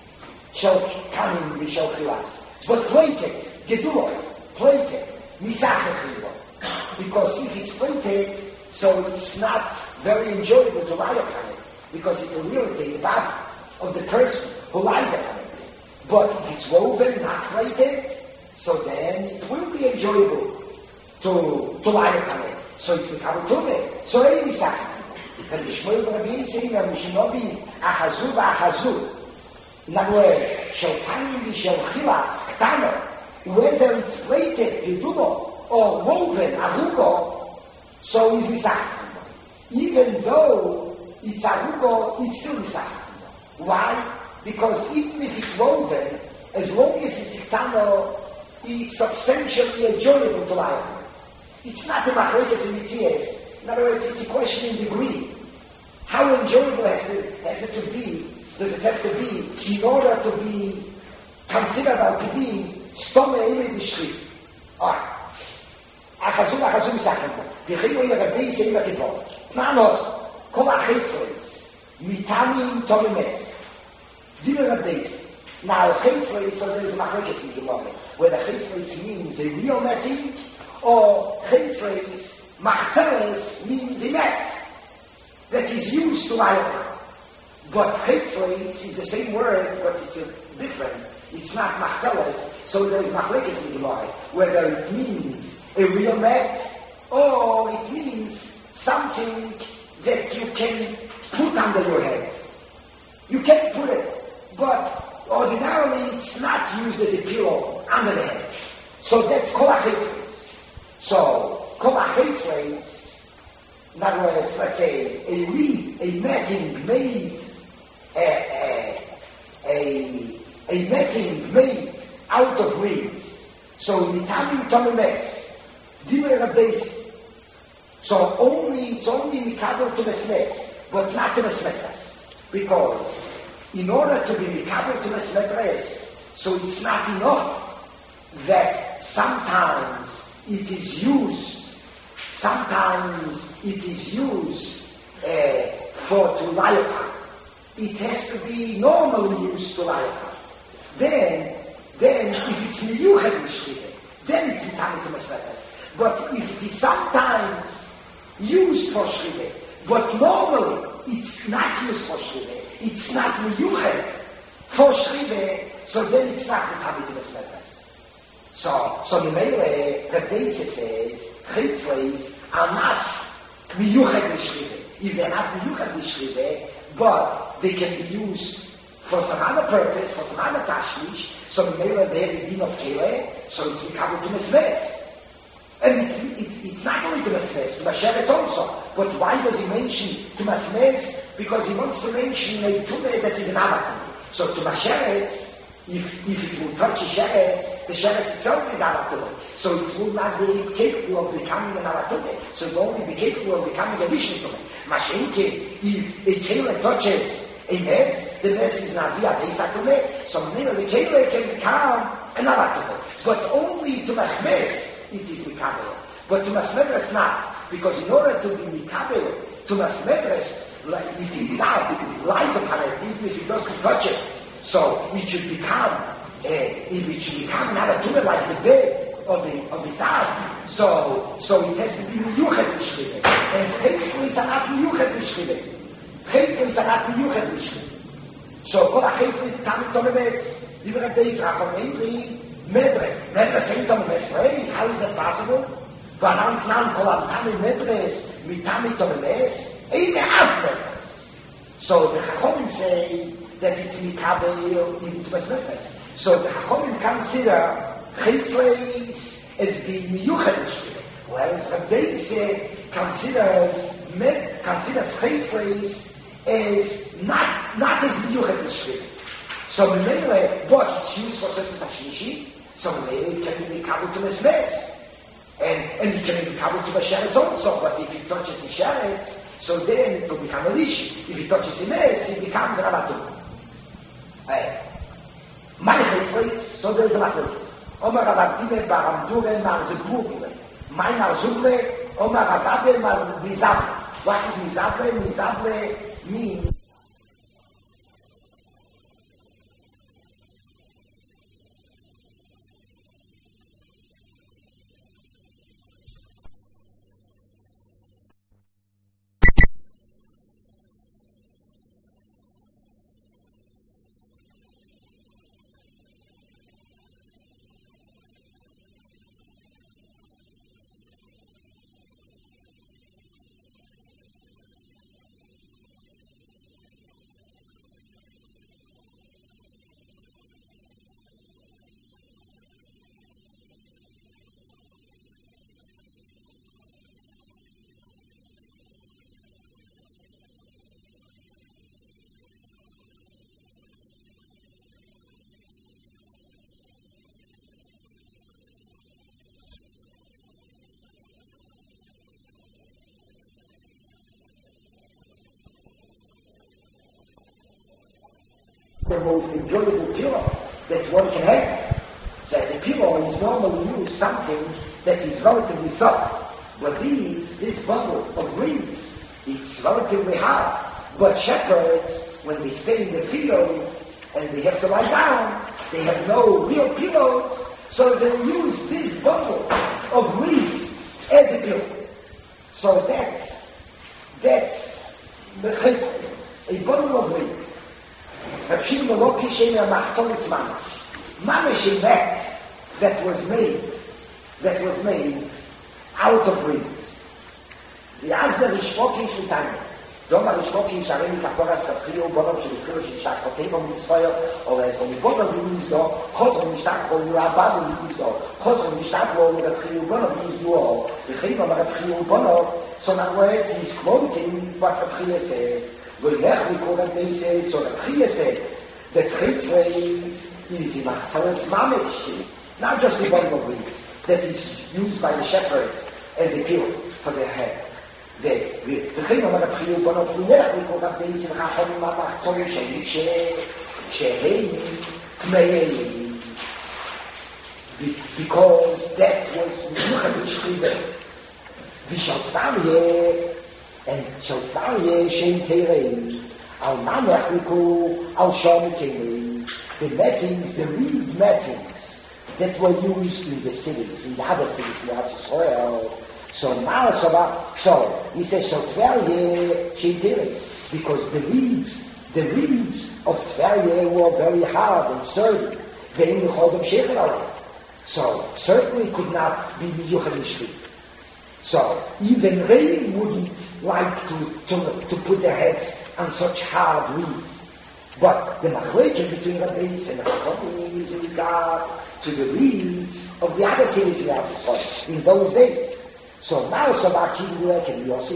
S1: shaltanim vishalchilas, but plated, gedulo, plated, misachechilo. Because if it's plated, so it's not very enjoyable to lie upon it, because it will irritate the body of the person who lies upon it. But if it's woven, not plated, so then it will be enjoyable to, to lie upon it. So it's the kabutume. So any misachim. Can the Shmuel Rabbi saying that Mishinobi achazu v'achazu. In other words, sheltanim v'shelchilas ktano, whether it's plated, gedulo, or woven, arugo, so is misachim. Even though it's arugo, it's still misachim. Why? Because even if it's woven, as long as it's ktano, it's substantially enjoyable to lie on. It's not a machlokes in mitzias. In other words, it's a question in degree. How enjoyable has it, has it to be, does it have to be, in order to be considered to be stome ime b'shri? Alright. Achazum, achazum, misachim. V'chinu yirabei seim v'kibor. Manos, kol achetzles, mitamim tomimes. Dimerabdeis. Now, chetzles, so there is a machlokes in Gemara, whether chetzles means a real netting, or chetzles, machzeles, means a net that is used to lie upon. But chetzles is the same word, but it's a different. It's not machzeles, so there is machlokes in Gemara, whether it means a real net, or it means something that you can put under your head. You can put it, but ordinarily it's not used as a pillow under the head. So that's kol hachetzles. So kol hachetzles, in other words, let's say a reed, a netting made, a, a, a, a netting made out of reeds. So mitamim tomimes. So only, it's only mikabel to mesmes, but not to mesmetres. Because in order to be mikabel to mesmetres, so it's not enough that sometimes it is used, sometimes it is used uh, for to lie upon. It has to be normally used to lie upon. Then, then if it's miyuchet mishrive, then it's mikabel to mesmetres. But if it is sometimes used for shrive, but normally it's not used for shrive, it's not miyuchet for shrive, so then it's not mikabel to mesmetres. So, so the Meile, the basis says, chetzles are not miyuchet shrive. If they're not miyuchet shrive, but they can be used for some other purpose, for some other tashmish, so the Meile they have the din of kele, so it's mikabel to mesmetres. And it, it, it's not only to Masmes, to Masheretz also. But why does he mention to Masmes? Because he wants to mention a Tumeh that is an Avatum. So to Masheretz, if, if it will touch a Sheretz, the Sheretz itself is Avatum. So it will not be capable of becoming an Avatum. So it will only be capable of becoming a Vishnutum. Mashenke, if a Kele touches a Mes, the Mes is not via Beisatum. So maybe the Kele can become an Avatum. But only to Masmes, it is mikabel. But to Masmetres not. Because in order to be mikabel, to Masmetres, like if it is out, it lies upon it, even if it doesn't touch it. So it should become, uh, it should become not a tumor like the bed of the, of the side. So, so it has to be miyuchet b'shrive. And chetzles are not miyuchet b'shrive. Chetzles are not miyuchet b'shrive. So, kol ha-chetzles tamid tomemes, divrei deis rachomei Medres, Medres ain't on Mesrei, how is that possible? Varan Knan Kolam Tami Medres, Mitami Tomemes, ain't half Medres. So the Chachomim say that it's Mikabel into Medres. So the Chachomim consider Chetzles as being miyuchad, whereas Rabbi said considers considers chaytreis as not not as miyuchad. So mainly, but it's used for certain tashlishi. So mainly it can be kabul to mesmes. And, and you can be kabul to the sheretz also, but if it touches the sheretz, so then it will become a lish. If it touches the mes, it becomes a rabatum. My chaytreis, so there is a machlokes. Omar Rabbi Baram Dure Mar Zebure. My Mar Zubure, Omar Rabbi Mar Mizable. What is Mizable? Mizable means the most enjoyable pillow that one can have. So as a pillow is normally used something that is relatively soft. But these, this bundle of reeds, it's relatively hard. But shepherds, when they stay in the field and they have to lie down, they have no real pillows, so they use this bundle of reeds as a pillow. So that's, that's a bundle of reeds. Hapshim lo kishen machtolis mamash. Mamash in that that was made, that was made out of reeds. The Azda Rishvokish Vitanya. Doma Rishvokish Areni Kaporas Kaprio Borom Shilifur Shishak Hotebom Mitzvoyo or as on the bottom means though, Hotom Mishtak or Rabban means though, Hotom Mishtak or the Kaprio Borom means though, the Chibam Kaprio Borom, so in other words he's quoting what Kaprio said. V'lech v'korem they say, so the Kaprio said, that chaytreis is in Achtalas Mamish, not just the bundle of reeds, that is used by the shepherds as a pillow for their head. וכן אומר הבחיור בנו פלולך וכל כך בין שמחה חולים המחצורים שהיא תמאי because that was מיוחד לשחיבה ושלטריה and שלטריה שם תרז על מה נחלקו על שום תרז the mattings, the reed mattings that were used in the cities, in the other cities in the Israel. So now, so he says, so Tverye, she did it, because the reeds, the reeds of Tverye were very hard and sturdy. So certainly could not be Miyuchad. So even they wouldn't like to, to, to put their heads on such hard reeds. But the machlekes between Rabbis and the Chachamim is in regard to the reeds of the other cities in Israel in those days. So now Sabaki can be also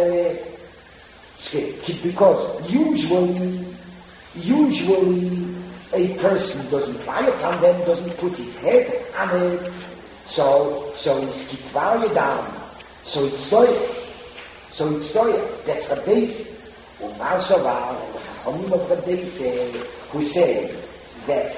S1: because usually, usually a person doesn't lie upon them, doesn't put his head on it, so so he's kitvarya down, so it's doya, so it's doya. That's the base. Umar Savar and the Chachamim of the base who say that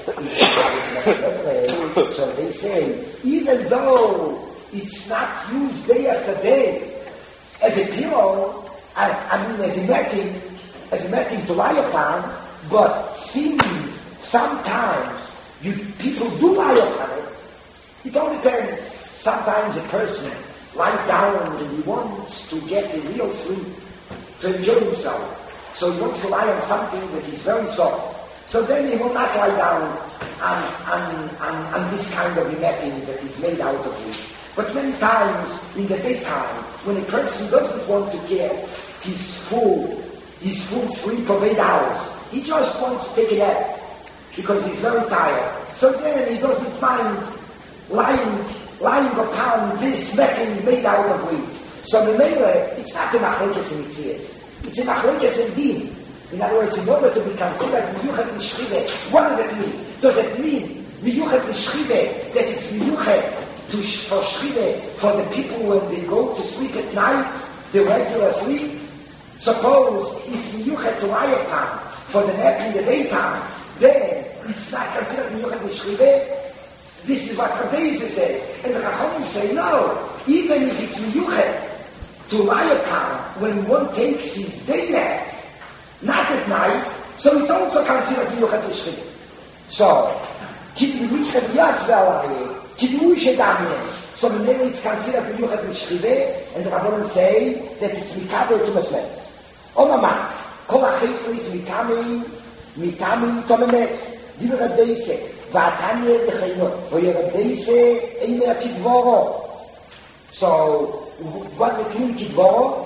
S1: it's so they say even though it's not used day after day as a pillow, I, I mean as a matting, as a matting to lie upon, but seems sometimes you, people do lie upon it. It all depends. Sometimes a person lies down and he wants to get a real sleep, to enjoy himself. So he wants to lie on something that is very soft. So then he will not lie down on, on, on, on this kind of a matting that is made out of wood. But many times in the daytime, when a person doesn't want to get his full, his full sleep of eight hours, he just wants to take a nap because he's very tired. So then he doesn't mind lying lying upon this metal made out of reeds. So the Mele, it's not the machlekes in Mitzias. It's a machlekes in Din. In other words, in order to be considered miyuchet l'shchive, what does it mean? Does it mean miyuchet l'shchive, that it's miyuchet to sh- for shchive, for the people when they go to sleep at night, the regular sleep? Suppose it's miyuchet to lie upon for the nap in the daytime, then it's not considered miyuchet l'shchive. This is what Rabbeinu says. And the Chachamim say, no, even if it's miyuchet to lie upon when one takes his day nap, not at night, so it's also considered miyuchet l'shchive. So, kiddush yasvel kiddush damien. So the name it's considered miyuchet l'shchive, and the Rabbanim say that it's mikabel to mesmet. Omama, kol ha'chitzli is mitamin, mitamin to memes. Diber Rabbeinu say, va'atanye b'chayno, v'yer Rabbeinu say, eimer kidvoro. So, what does it mean kidvoro?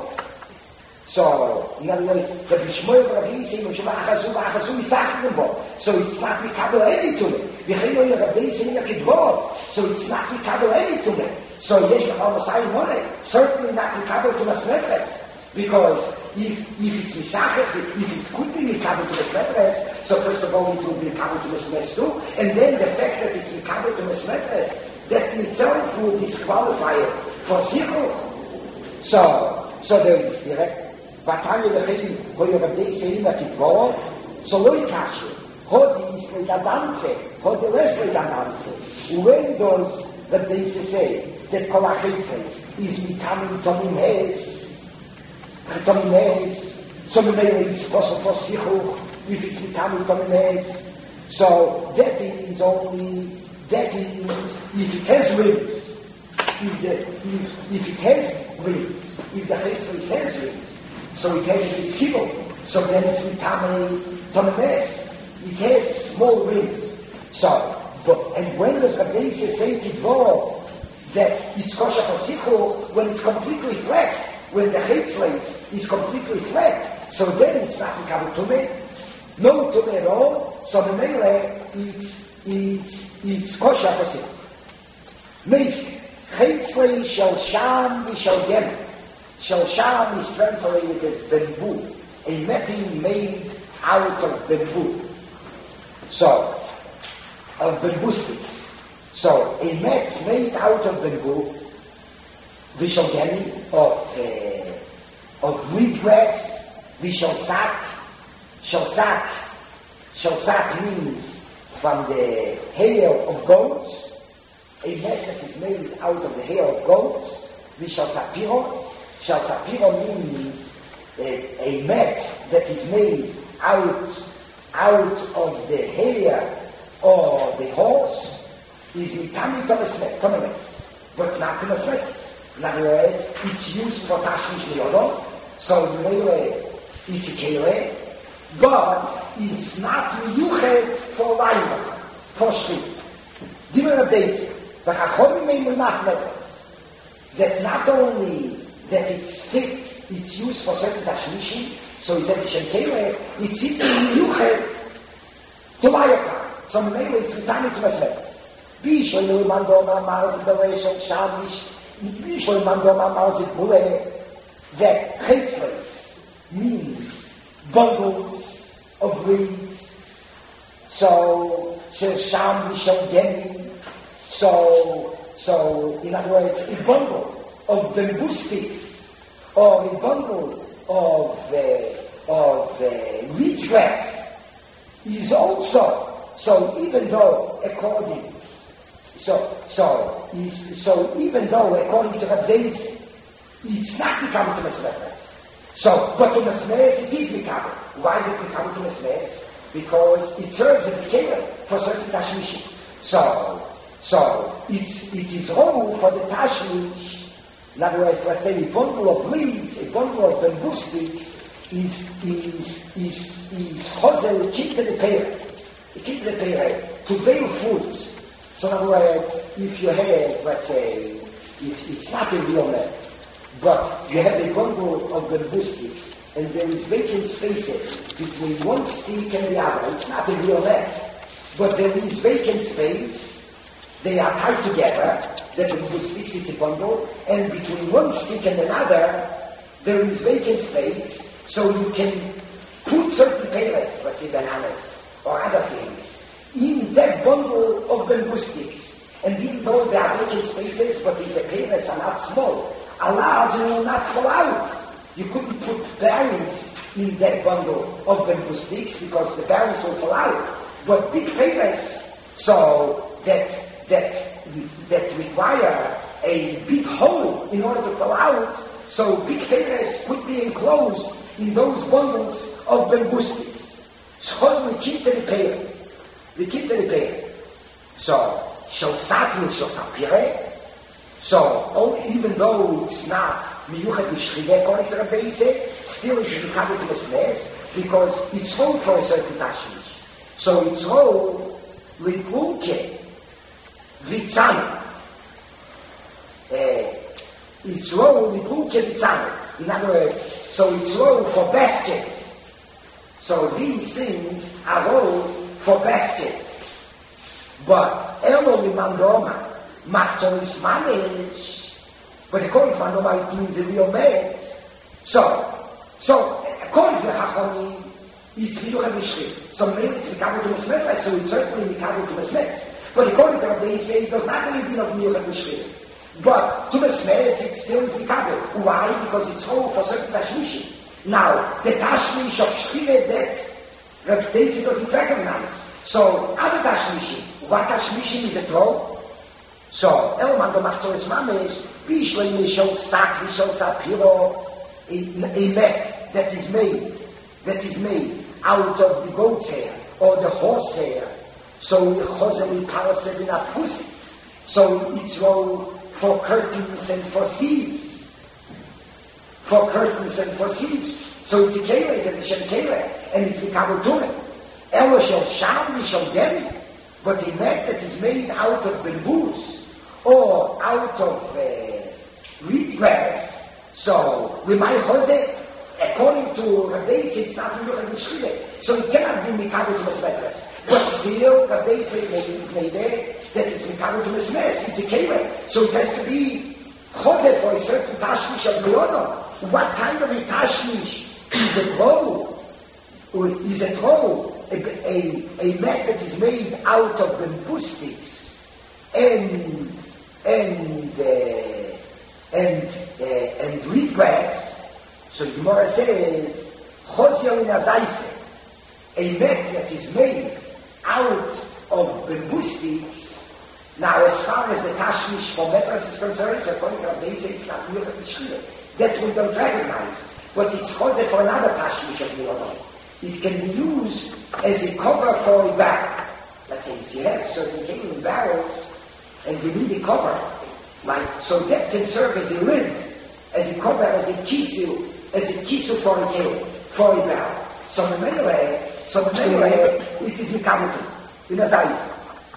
S1: So, in other words, the Bishmoy Rabbi say, Achazu, Achazu, Misachim, so it's not Mikabel any to me. V'chayno Rabbi say, Kidvor, so it's not Mikabel any to me. So, Yesh Mechal Masai Mone, certainly not Mikabel to Masmetres. Because if, if it's Misachim, if it could be Mikabel to Masmetres, so first of all it would be Mikabel to Masmetres too, and then the fact that it's Mikabel to Masmetres, that in itself would disqualify it for Sichuch. So, so there is this direct. Vatanya v'chedim hoyer Rabbeinu saying that it go, so lo yikashe, hodi is legadante, hodi res legadante. When does Rabbeinu say that kol ha'chitzes is mitamin tomim hes, tomim hes, so maybe it's possible for sichuch if it's mitamin tomim hes. So that is only, that is, if it has ribs, if, the, if, if it has ribs, if the chitzes has ribs, so it has a skibble, so then it's mitamei tomemes. It has small ribs. So, but, and when does Rabbeinu say kidvor that it's kosher for sichuch when it's completely flat, when the chitzles is completely flat, so then it's not mikabel tumeh, no tumeh at all. So the mele it's it's it's kosher for sichuch. Meis chitzles shall sham v'shal yemen. Shal is translated as bamboo, a netting made out of bamboo. So, of bamboo sticks. So, a net made out of bamboo, vishogeni, of, uh, of wheatgrass, vishalsak. Shalsak, shalsak means from the hair of goats, a net that is made out of the hair of goats, vishalsapiro. Shalsapiro means a, a mat that is made out, out of the hair of the horse is mitami tomemes, but not tomemes. In other words, it's used for tashmish miyodon, so anyway, it's a kele, but it's not miyuchet for life, for sleep. Given a basis, the Chachamim may not notice that not only that it's fit, it's used for certain tashmishim, so that it's shenkele, it's even miyuchet to lie upon. So maybe it's mitami to mesmetes. Bishol mandoma marz bereshel shamish, bishol mandoma marz bule, that chitzles means bundles of reeds. So, shel sham v'shel gemi, so, so, in other words, a bundle of bamboo sticks, or a bundle of uh, of uh, wheatgrass is also, so even though according, so so is so even though according to Rabbeinu, it's not becoming to mesmeres. So, but to mesmeres it is becoming. Why is it becoming to mesmeres? Because it serves as a kele for certain tashmishim. So, so it's it is wrong for the tashmish. In other words, let's say a bundle of reeds, a bundle of bamboo sticks is is is is choser keep the pair, keep the pair to bear fruits. So in other words, if you have, let's say, if it's not a real net, but you have a bundle of bamboo sticks and there is vacant spaces between one stick and the other, it's not a real net, but there is vacant space. They are tied together, that the bamboo sticks is a bundle, and between one stick and another, there is vacant space, so you can put certain payers, let's say bananas, or other things, in that bundle of bamboo sticks. And even though there are vacant spaces, but if the payers are not small, are large and will not fall out, you couldn't put berries in that bundle of bamboo sticks because the berries will fall out. But big payers, so that that that require a big hole in order to fall out, so big payers could be enclosed in those bundles of bamboo sticks. So we keep the repair. We keep the repair. So shall satnu shall sapire. So, oh, even though it's not miyuchat b'shchile according to Rabbi Yisrael, still it is recovered to the mess because it's rolled for a certain tashmish. So it's rolled with ulke, vitzanu. Uh, it's rolled with ulke vitzanu. In other words, so it's rolled for baskets. So these things are rolled for baskets. But elo limandoma. Machtonis manage, but according to Manoma it means a real man. So, so according to the Chachamim, it's Miducha Mishri. So maybe it's Mikabel to Mesmet, so it's certainly Mikabel to Mesmet. But according to Rabbi Yisrael, it does not really mean of Miducha Mishri. But to Mesmet, it still is Mikabel. Why? Because it's whole for certain Tashmishim. Now, the Tashmish of Shchire that Rabbi Yisrael doesn't recognize. So, other Tashmishim, what Tashmishim is a pro? So, Elman do Machtoris Mamesh, Bishlei Mishol Sak, Mishol Sapiro, a mat that is made, that is made out of the goat's hair or the horse hair. So, the Choseli Parasel in a pussy. So, it's rolled for curtains and for sieves. For curtains and for sieves. So, it's a kele, that is a kele, and it's Mikabel Tumen. Elo Shel Sham, Mishol Demi. But a mat that is made out of bamboos, or out of uh, wheat grass, so with my Jose, according to Rabbi Yisrael, it's not Miducha Mishchile, so it cannot be Mikabel to Mesmetras. But still, Rabbi Yisrael is made there, that is Mikabel to Mesmetras, it's a kele, so it has to be Jose for a certain Tashmish of Leono. What kind of a Tashmish is a throw? Is a throw? A, a, a mat that is made out of bamboo sticks and and uh, and uh, and reed grass. So the Gemara says, "Chotziel in azaise," a mat that is made out of bamboo sticks. Now, as far as the tashmish for metras is concerned, so according to Rabbi Yisrael, it's not Miducha Mishchile. That we don't recognize, but it's chotze for another tashmish of Miducha. It can be used as a cover for a barrel. Let's say if you have certain Kenyan barrels and you need a cover, like, so that can serve as a lid, as a cover, as a kisu, as a kisu for a kale, for a barrel. So in many way, so in many way, it is Mikabutu, in a zayis.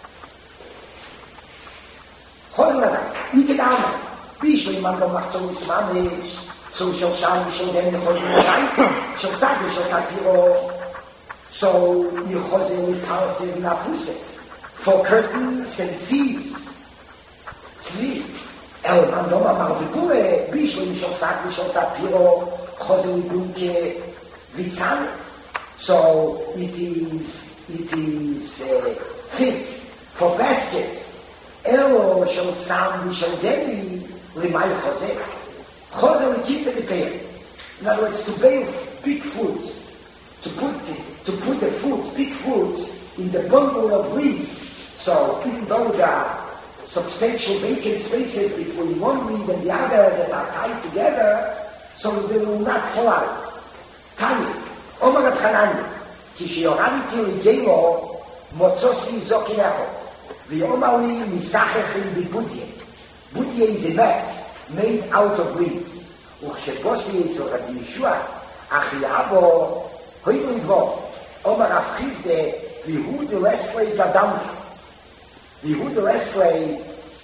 S1: Chodem azayis, ite dama, bishlo imam lo machtonis mamish, so shall shine, shall then the Chodem azayis, shall sag, shall sapiro, so you Chodem parse in a puset, for curtains and sieves. Sieves. El mandoma marzipure, bishlo shall sag, shall sapiro, Chodem dunke vitzane. So it is, it is uh, fit for baskets. Elo shall sam shall demi limay choseh. Choseh we keep the repair. In other words, to bake big foods, to put the, to put the foods, big foods, in the bundle of reeds. So even though there are substantial vacant spaces between one reed and the other that are tied together, so they will not fall out. Tanya. Omer Reb Chananya, כשיורדתי לגילו, מוצוסי זוקי אחד, ואומר לי מסחכי בבודיה. Budya is a mat made out of reeds. וכשבוסי אצל רבי ישוע, אחי אבו, הוידו לדבו, אומר רב חיסדה, והוא דלסלי גדמי. והוא דלסלי,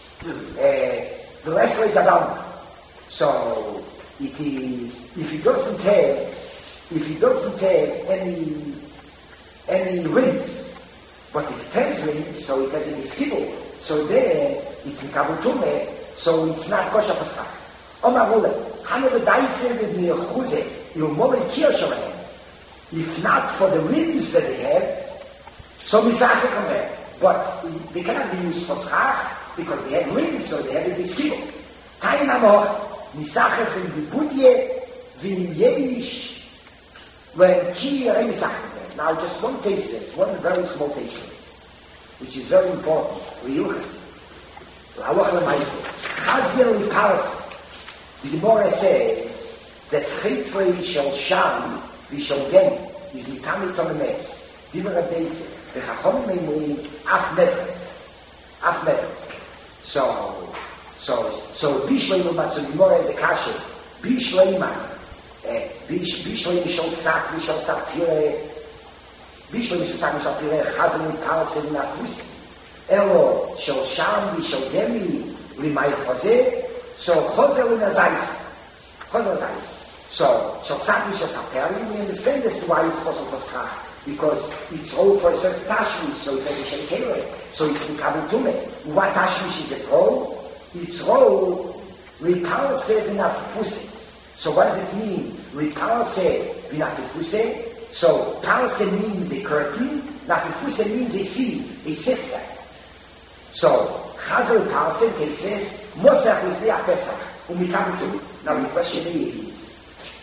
S1: דלסלי גדמי. So, it is, if it doesn't have, if it doesn't have any any rings, but if it has rings, so it has a skibble, So there, it's Mikabel Tumeh, so it's not kosher for schach. Omar Rule, Hanu B'daise with Nechuze, you more Kirshoreh. If not for the rims that they have, so Misachah come back. But they cannot be used for schach, because they have rims, so they have to be skilled. Kein Amor, Misachah from the Budye, Vim Yeish, when Ki Yere Misachah. Now just one taste, one very small taste, which is very important for Yuchas. La'aloch l'maiseh. Chazir l'paras. The Gemara says that Chitzlei shel Sham v'shel Gem is mitami tomemes. Divrei Rabbeinu. The Chachomim meimui af metres. Af metres. So, so, so Bishlei l'matzu. The Gemara is the kasher. Bishlei ma. Bishlei v'shel sak v'shel sak pire. Bishlei v'shel sak v'shel pire. Chazir l'paras in Nakusi. Elo shel Sham v'shel Gemi l'may chozeh. So, Chozel in a Zeist. Chozel Zeist. So, Shal Sapri, Shal Saperi, we understand as to why it's possible for Schach. Because it's all for a certain Tashmish, so it has a Shenkele. So it's Mikabel Tumeh. What Tashmish is it all? It's all Ripalse V'nafufuse. So what does it mean? Ripalse V'nafufuse. So, Palse means a curtain, Nafufuse means a seed, a sifter. So, Chazal Palse, it says, Mosach L'Priach Pesach, Umikabel Tumeh. Now the question is,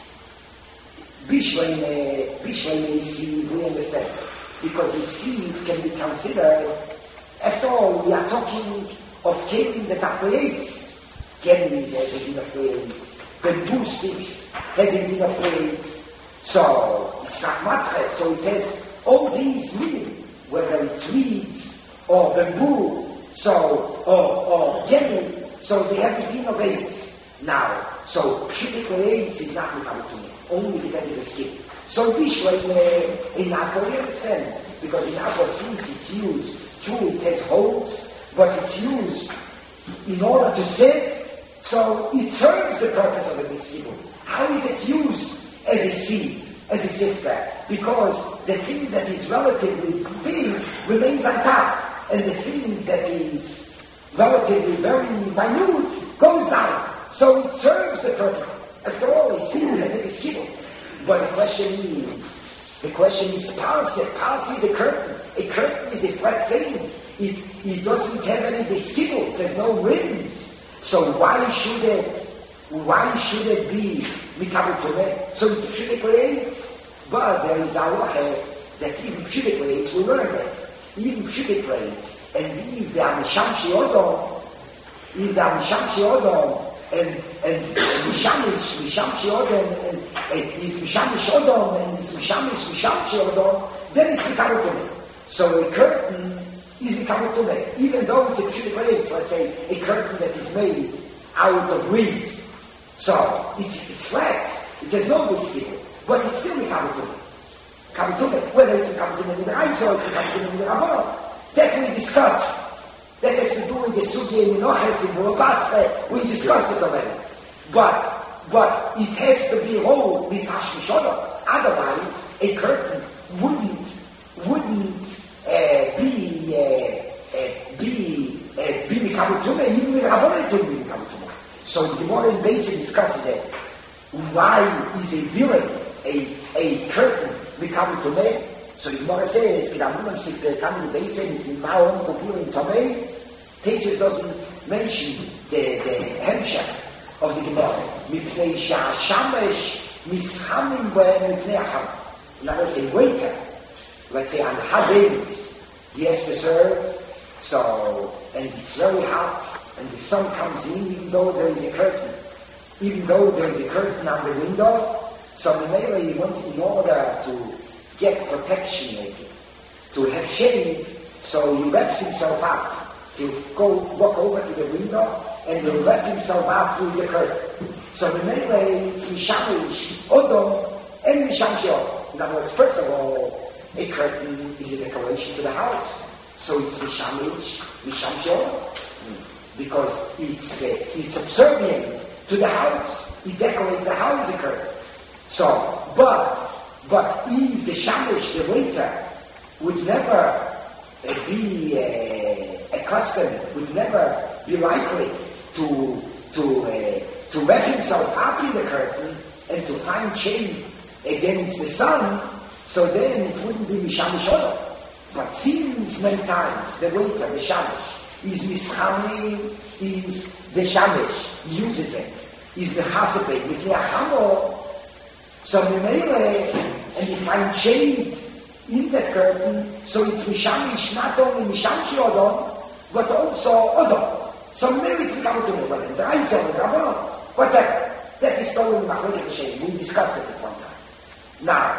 S1: Bishleim, Bishleim is seed, we understand. Because a seed can be considered, after all, we are talking of kelim that are plates. Kelim has a din of plates. Bamboo sticks has a din of plates. So, it's not matres, so it has all these meaning, whether it's reeds, or bamboo, so, or, or kelim, so they have the din of AIDS. Now, so, Pshitik AIDS is not Mikabel Tumeh. Only because it is skin. So this way, uh, in Apple, we understand, because in Apple, since it's used, true, it has holes, but it's used in order to save, so it serves the purpose of the mitzvah. How is it used as a seed, as a sifter? Because the thing that is relatively big remains on top, and the thing that is relatively very minute goes down. So it serves the purpose. After all, a seed has a skill. But the question is, the question is palse. Palse is a curtain. A curtain is a flat thing. It, it doesn't have any skill. There's no rims. So why should it, why should it be Mikabel Tumeh? So it's Pshitik Reitz. But there is a halacha that even Pshitik Reitz, we learn that. Even Pshitik Reitz, and if they are Mishamshi Odom, if they are Mishamshi Odom, and and Mishamish, Mishamshi Odom, and, and is Mishamish Odom, and is Mishamish, Mishamshi Odom, then it's Mikabel Tumeh. So a curtain is Mikabel Tumeh, even though it's a Pshitik Reitz, let's say a curtain that is made out of reeds. So it's it's flat, it has no good skill, but it's still Mikabel Tumeh. Mikabel Tumeh, whether it's Mikabel Tumeh with the Reitz or it's Mikabel Tumeh with the Rabbanah, that we discuss. That has to do with the Sugya in Minoches, in Murabas, we discussed it already. But, but it has to be whole with Tashmish Odom. Otherwise, a curtain wouldn't, wouldn't uh, be, uh, uh, be, uh, be Mikabel Tumeh, even with Rabbanah to be Mikabel Tumeh. So the Gemara in Beitzah discusses it. Why is a villain, a, a curtain, Mikabel Tumeh? So the Gemara says, Kidamunam Sikh Tamil Beitzah, in Ma'om Kopur in Tomei, Tesis doesn't mention the, the hemshech of the Gemara. Mipnei Sha'ashamesh Mishamim B'en Mipnei Acham. In other words, a waiter, let's say on the hot days, he has to serve, so, and it's very hot, and the sun comes in, even though there is a curtain. Even though there is a curtain on the window, so the Mela, he wants, in order to get protection, maybe, to have shade, so he wraps himself up. He'll go walk over to the window and he'll wrap himself up through the curtain. So the Mele, it's Mishamish Odom and Mishamshi Odom. In other words, first of all, a curtain is a decoration to the house. So it's Mishamish, Mishamshi Odom. Because it's, uh, it's subservient to the house. It decorates the house, the curtain. So, but, But if the shamish, the waiter, would never uh, be uh, a customer would never be likely to to uh, to wrap himself up in the curtain and to find shade against the sun, so then it wouldn't be mishamish odom. But since many times the waiter, the shamish, is mischami, is the shamish, uses it, is the chasepet, with yachamo, so memele, and you find shade in that curtain, so it's mishamish, not only mishamish odom, but also odom. So maybe it's become to me, but in the Reise of the Gabon, whatever. That is still in the Machleket Hashem. We discussed it at one time. Now,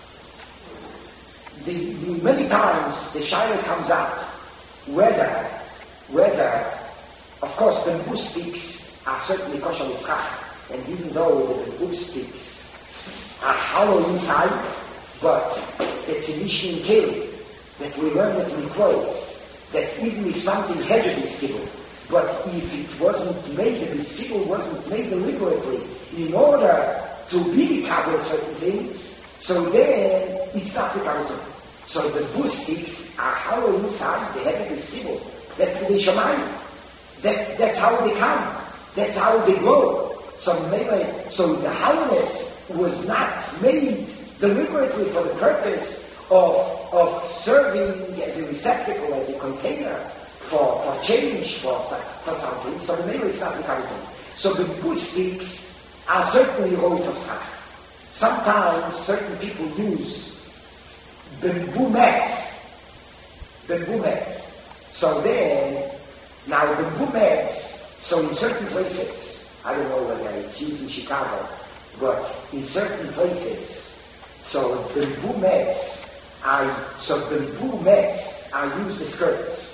S1: the, the, many times the Shaila comes up whether, whether, of course, bamboo sticks are certainly kosher mitzchach, and even though the bamboo sticks are hollow inside, but it's an issue in Keli that we learn it in clothes, that even if something has a biskibul, but if it wasn't made, the biskibul wasn't made deliberately in order to be covered certain things, so then it's not covered. So the bamboo sticks are hollow inside, they have a biskibul. That's the Shamayim. That, that's how they come. That's how they grow. So maybe, so the hollowness was not made deliberately for the purpose of, of serving as a receptacle, as a container for, for change, for, for something. So maybe it's not covered. So the bamboo sticks are certainly rolled for schach. Sometimes certain people use bamboo mats. Bamboo mats. So then, now bamboo mats, so in certain places, I don't know whether it's used in Chicago, but in certain places, so bamboo mats are, so bamboo mats are used as skirts.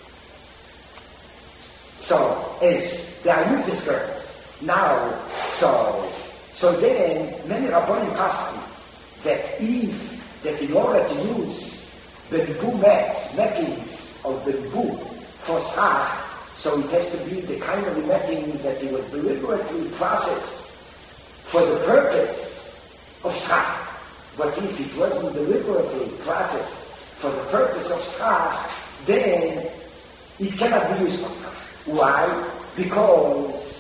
S1: So, as they are used as skirts. Now, so, so then, many Rabbanim Paskin, that if, that in order to use bamboo mats, mattings of bamboo for schach, so it has to be the kind of matting that it was deliberately processed for the purpose of schach. But if it wasn't deliberately processed for the purpose of schach, then it cannot be used for schach. Why? Because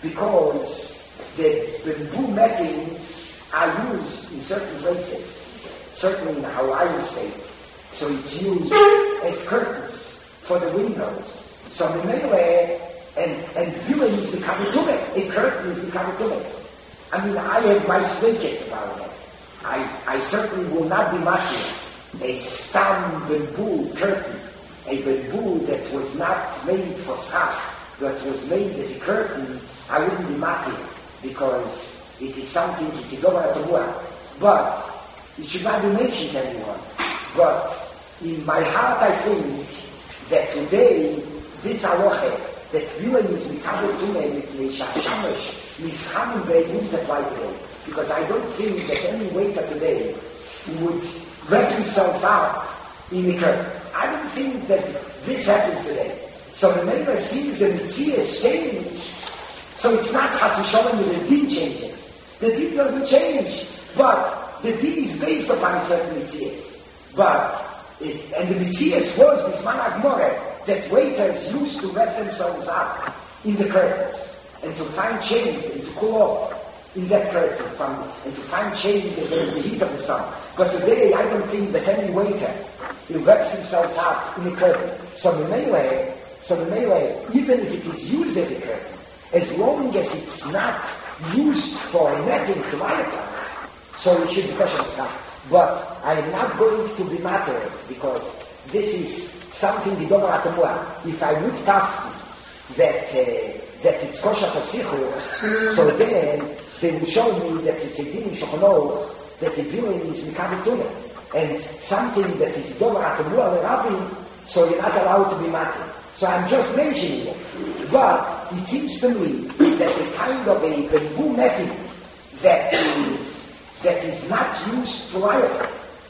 S1: because the bamboo mattings are used in certain places, certainly in the Hawaiian state. So it's used as curtains for the windows. So the melee and and viewing is the kavutume. A curtain is the kavutume. I mean, I have my switches about that. I I certainly will not be making a stam bamboo curtain, a bamboo that was not made for schach, that was made as a curtain. I wouldn't be making because it is something it's a governor to work. But it should not be mentioned to anyone. But in my heart, I think that today this halacha that viewing is mikabel tumei with the shamash mischamin be'edim apply today, because I don't think that any waiter today would wrap himself up in a curtain. I don't think that this happens today. So the neighbor sees the mitzvah change. So it's not chas v'sholem that the din changes. The din doesn't change, but the din is based upon certain mitzvahs. But it, and the mitzvahs was bisman agmore, that waiters used to wrap themselves up in the curtains and to find shade and to cool off in that curtain from, and to find shade against the heat of the sun. But today I don't think that any waiter he wraps himself up in a curtain. So the melee, so the melee, even if it is used as a curtain, as long as it's not used for netting to lie upon, so it should be kosher stuff. But I am not going to be matter because this is something the Dover Atamua. If I would ask that uh, that it's kosher for sichur, so then they will show me that it's a din in Shulchan that the viewing is mikabel tumei, and something that is Dover Atamua the Rabbi, so you're not allowed to be matter. So I'm just mentioning it. But it seems to me that a kind of a bamboo netting that is that is not used to lie upon,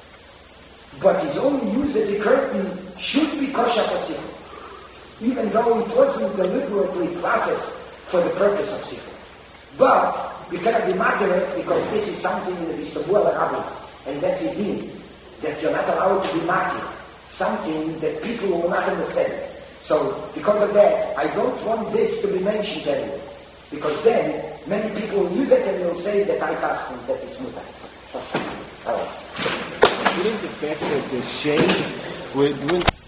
S1: but is only used as a curtain, should be kosher for sichur, even though it wasn't deliberately processed for the purpose of sichur. But we cannot be matter because this is something that is tabu al rabbi, and that's a din that you're not allowed to be matter, something that people will not understand. So, because of that, I don't want this to be mentioned anywhere. Because then, many people will use it and will say that I fast and that it's mutar. That's all.
S2: What is the fact that the shame we're doing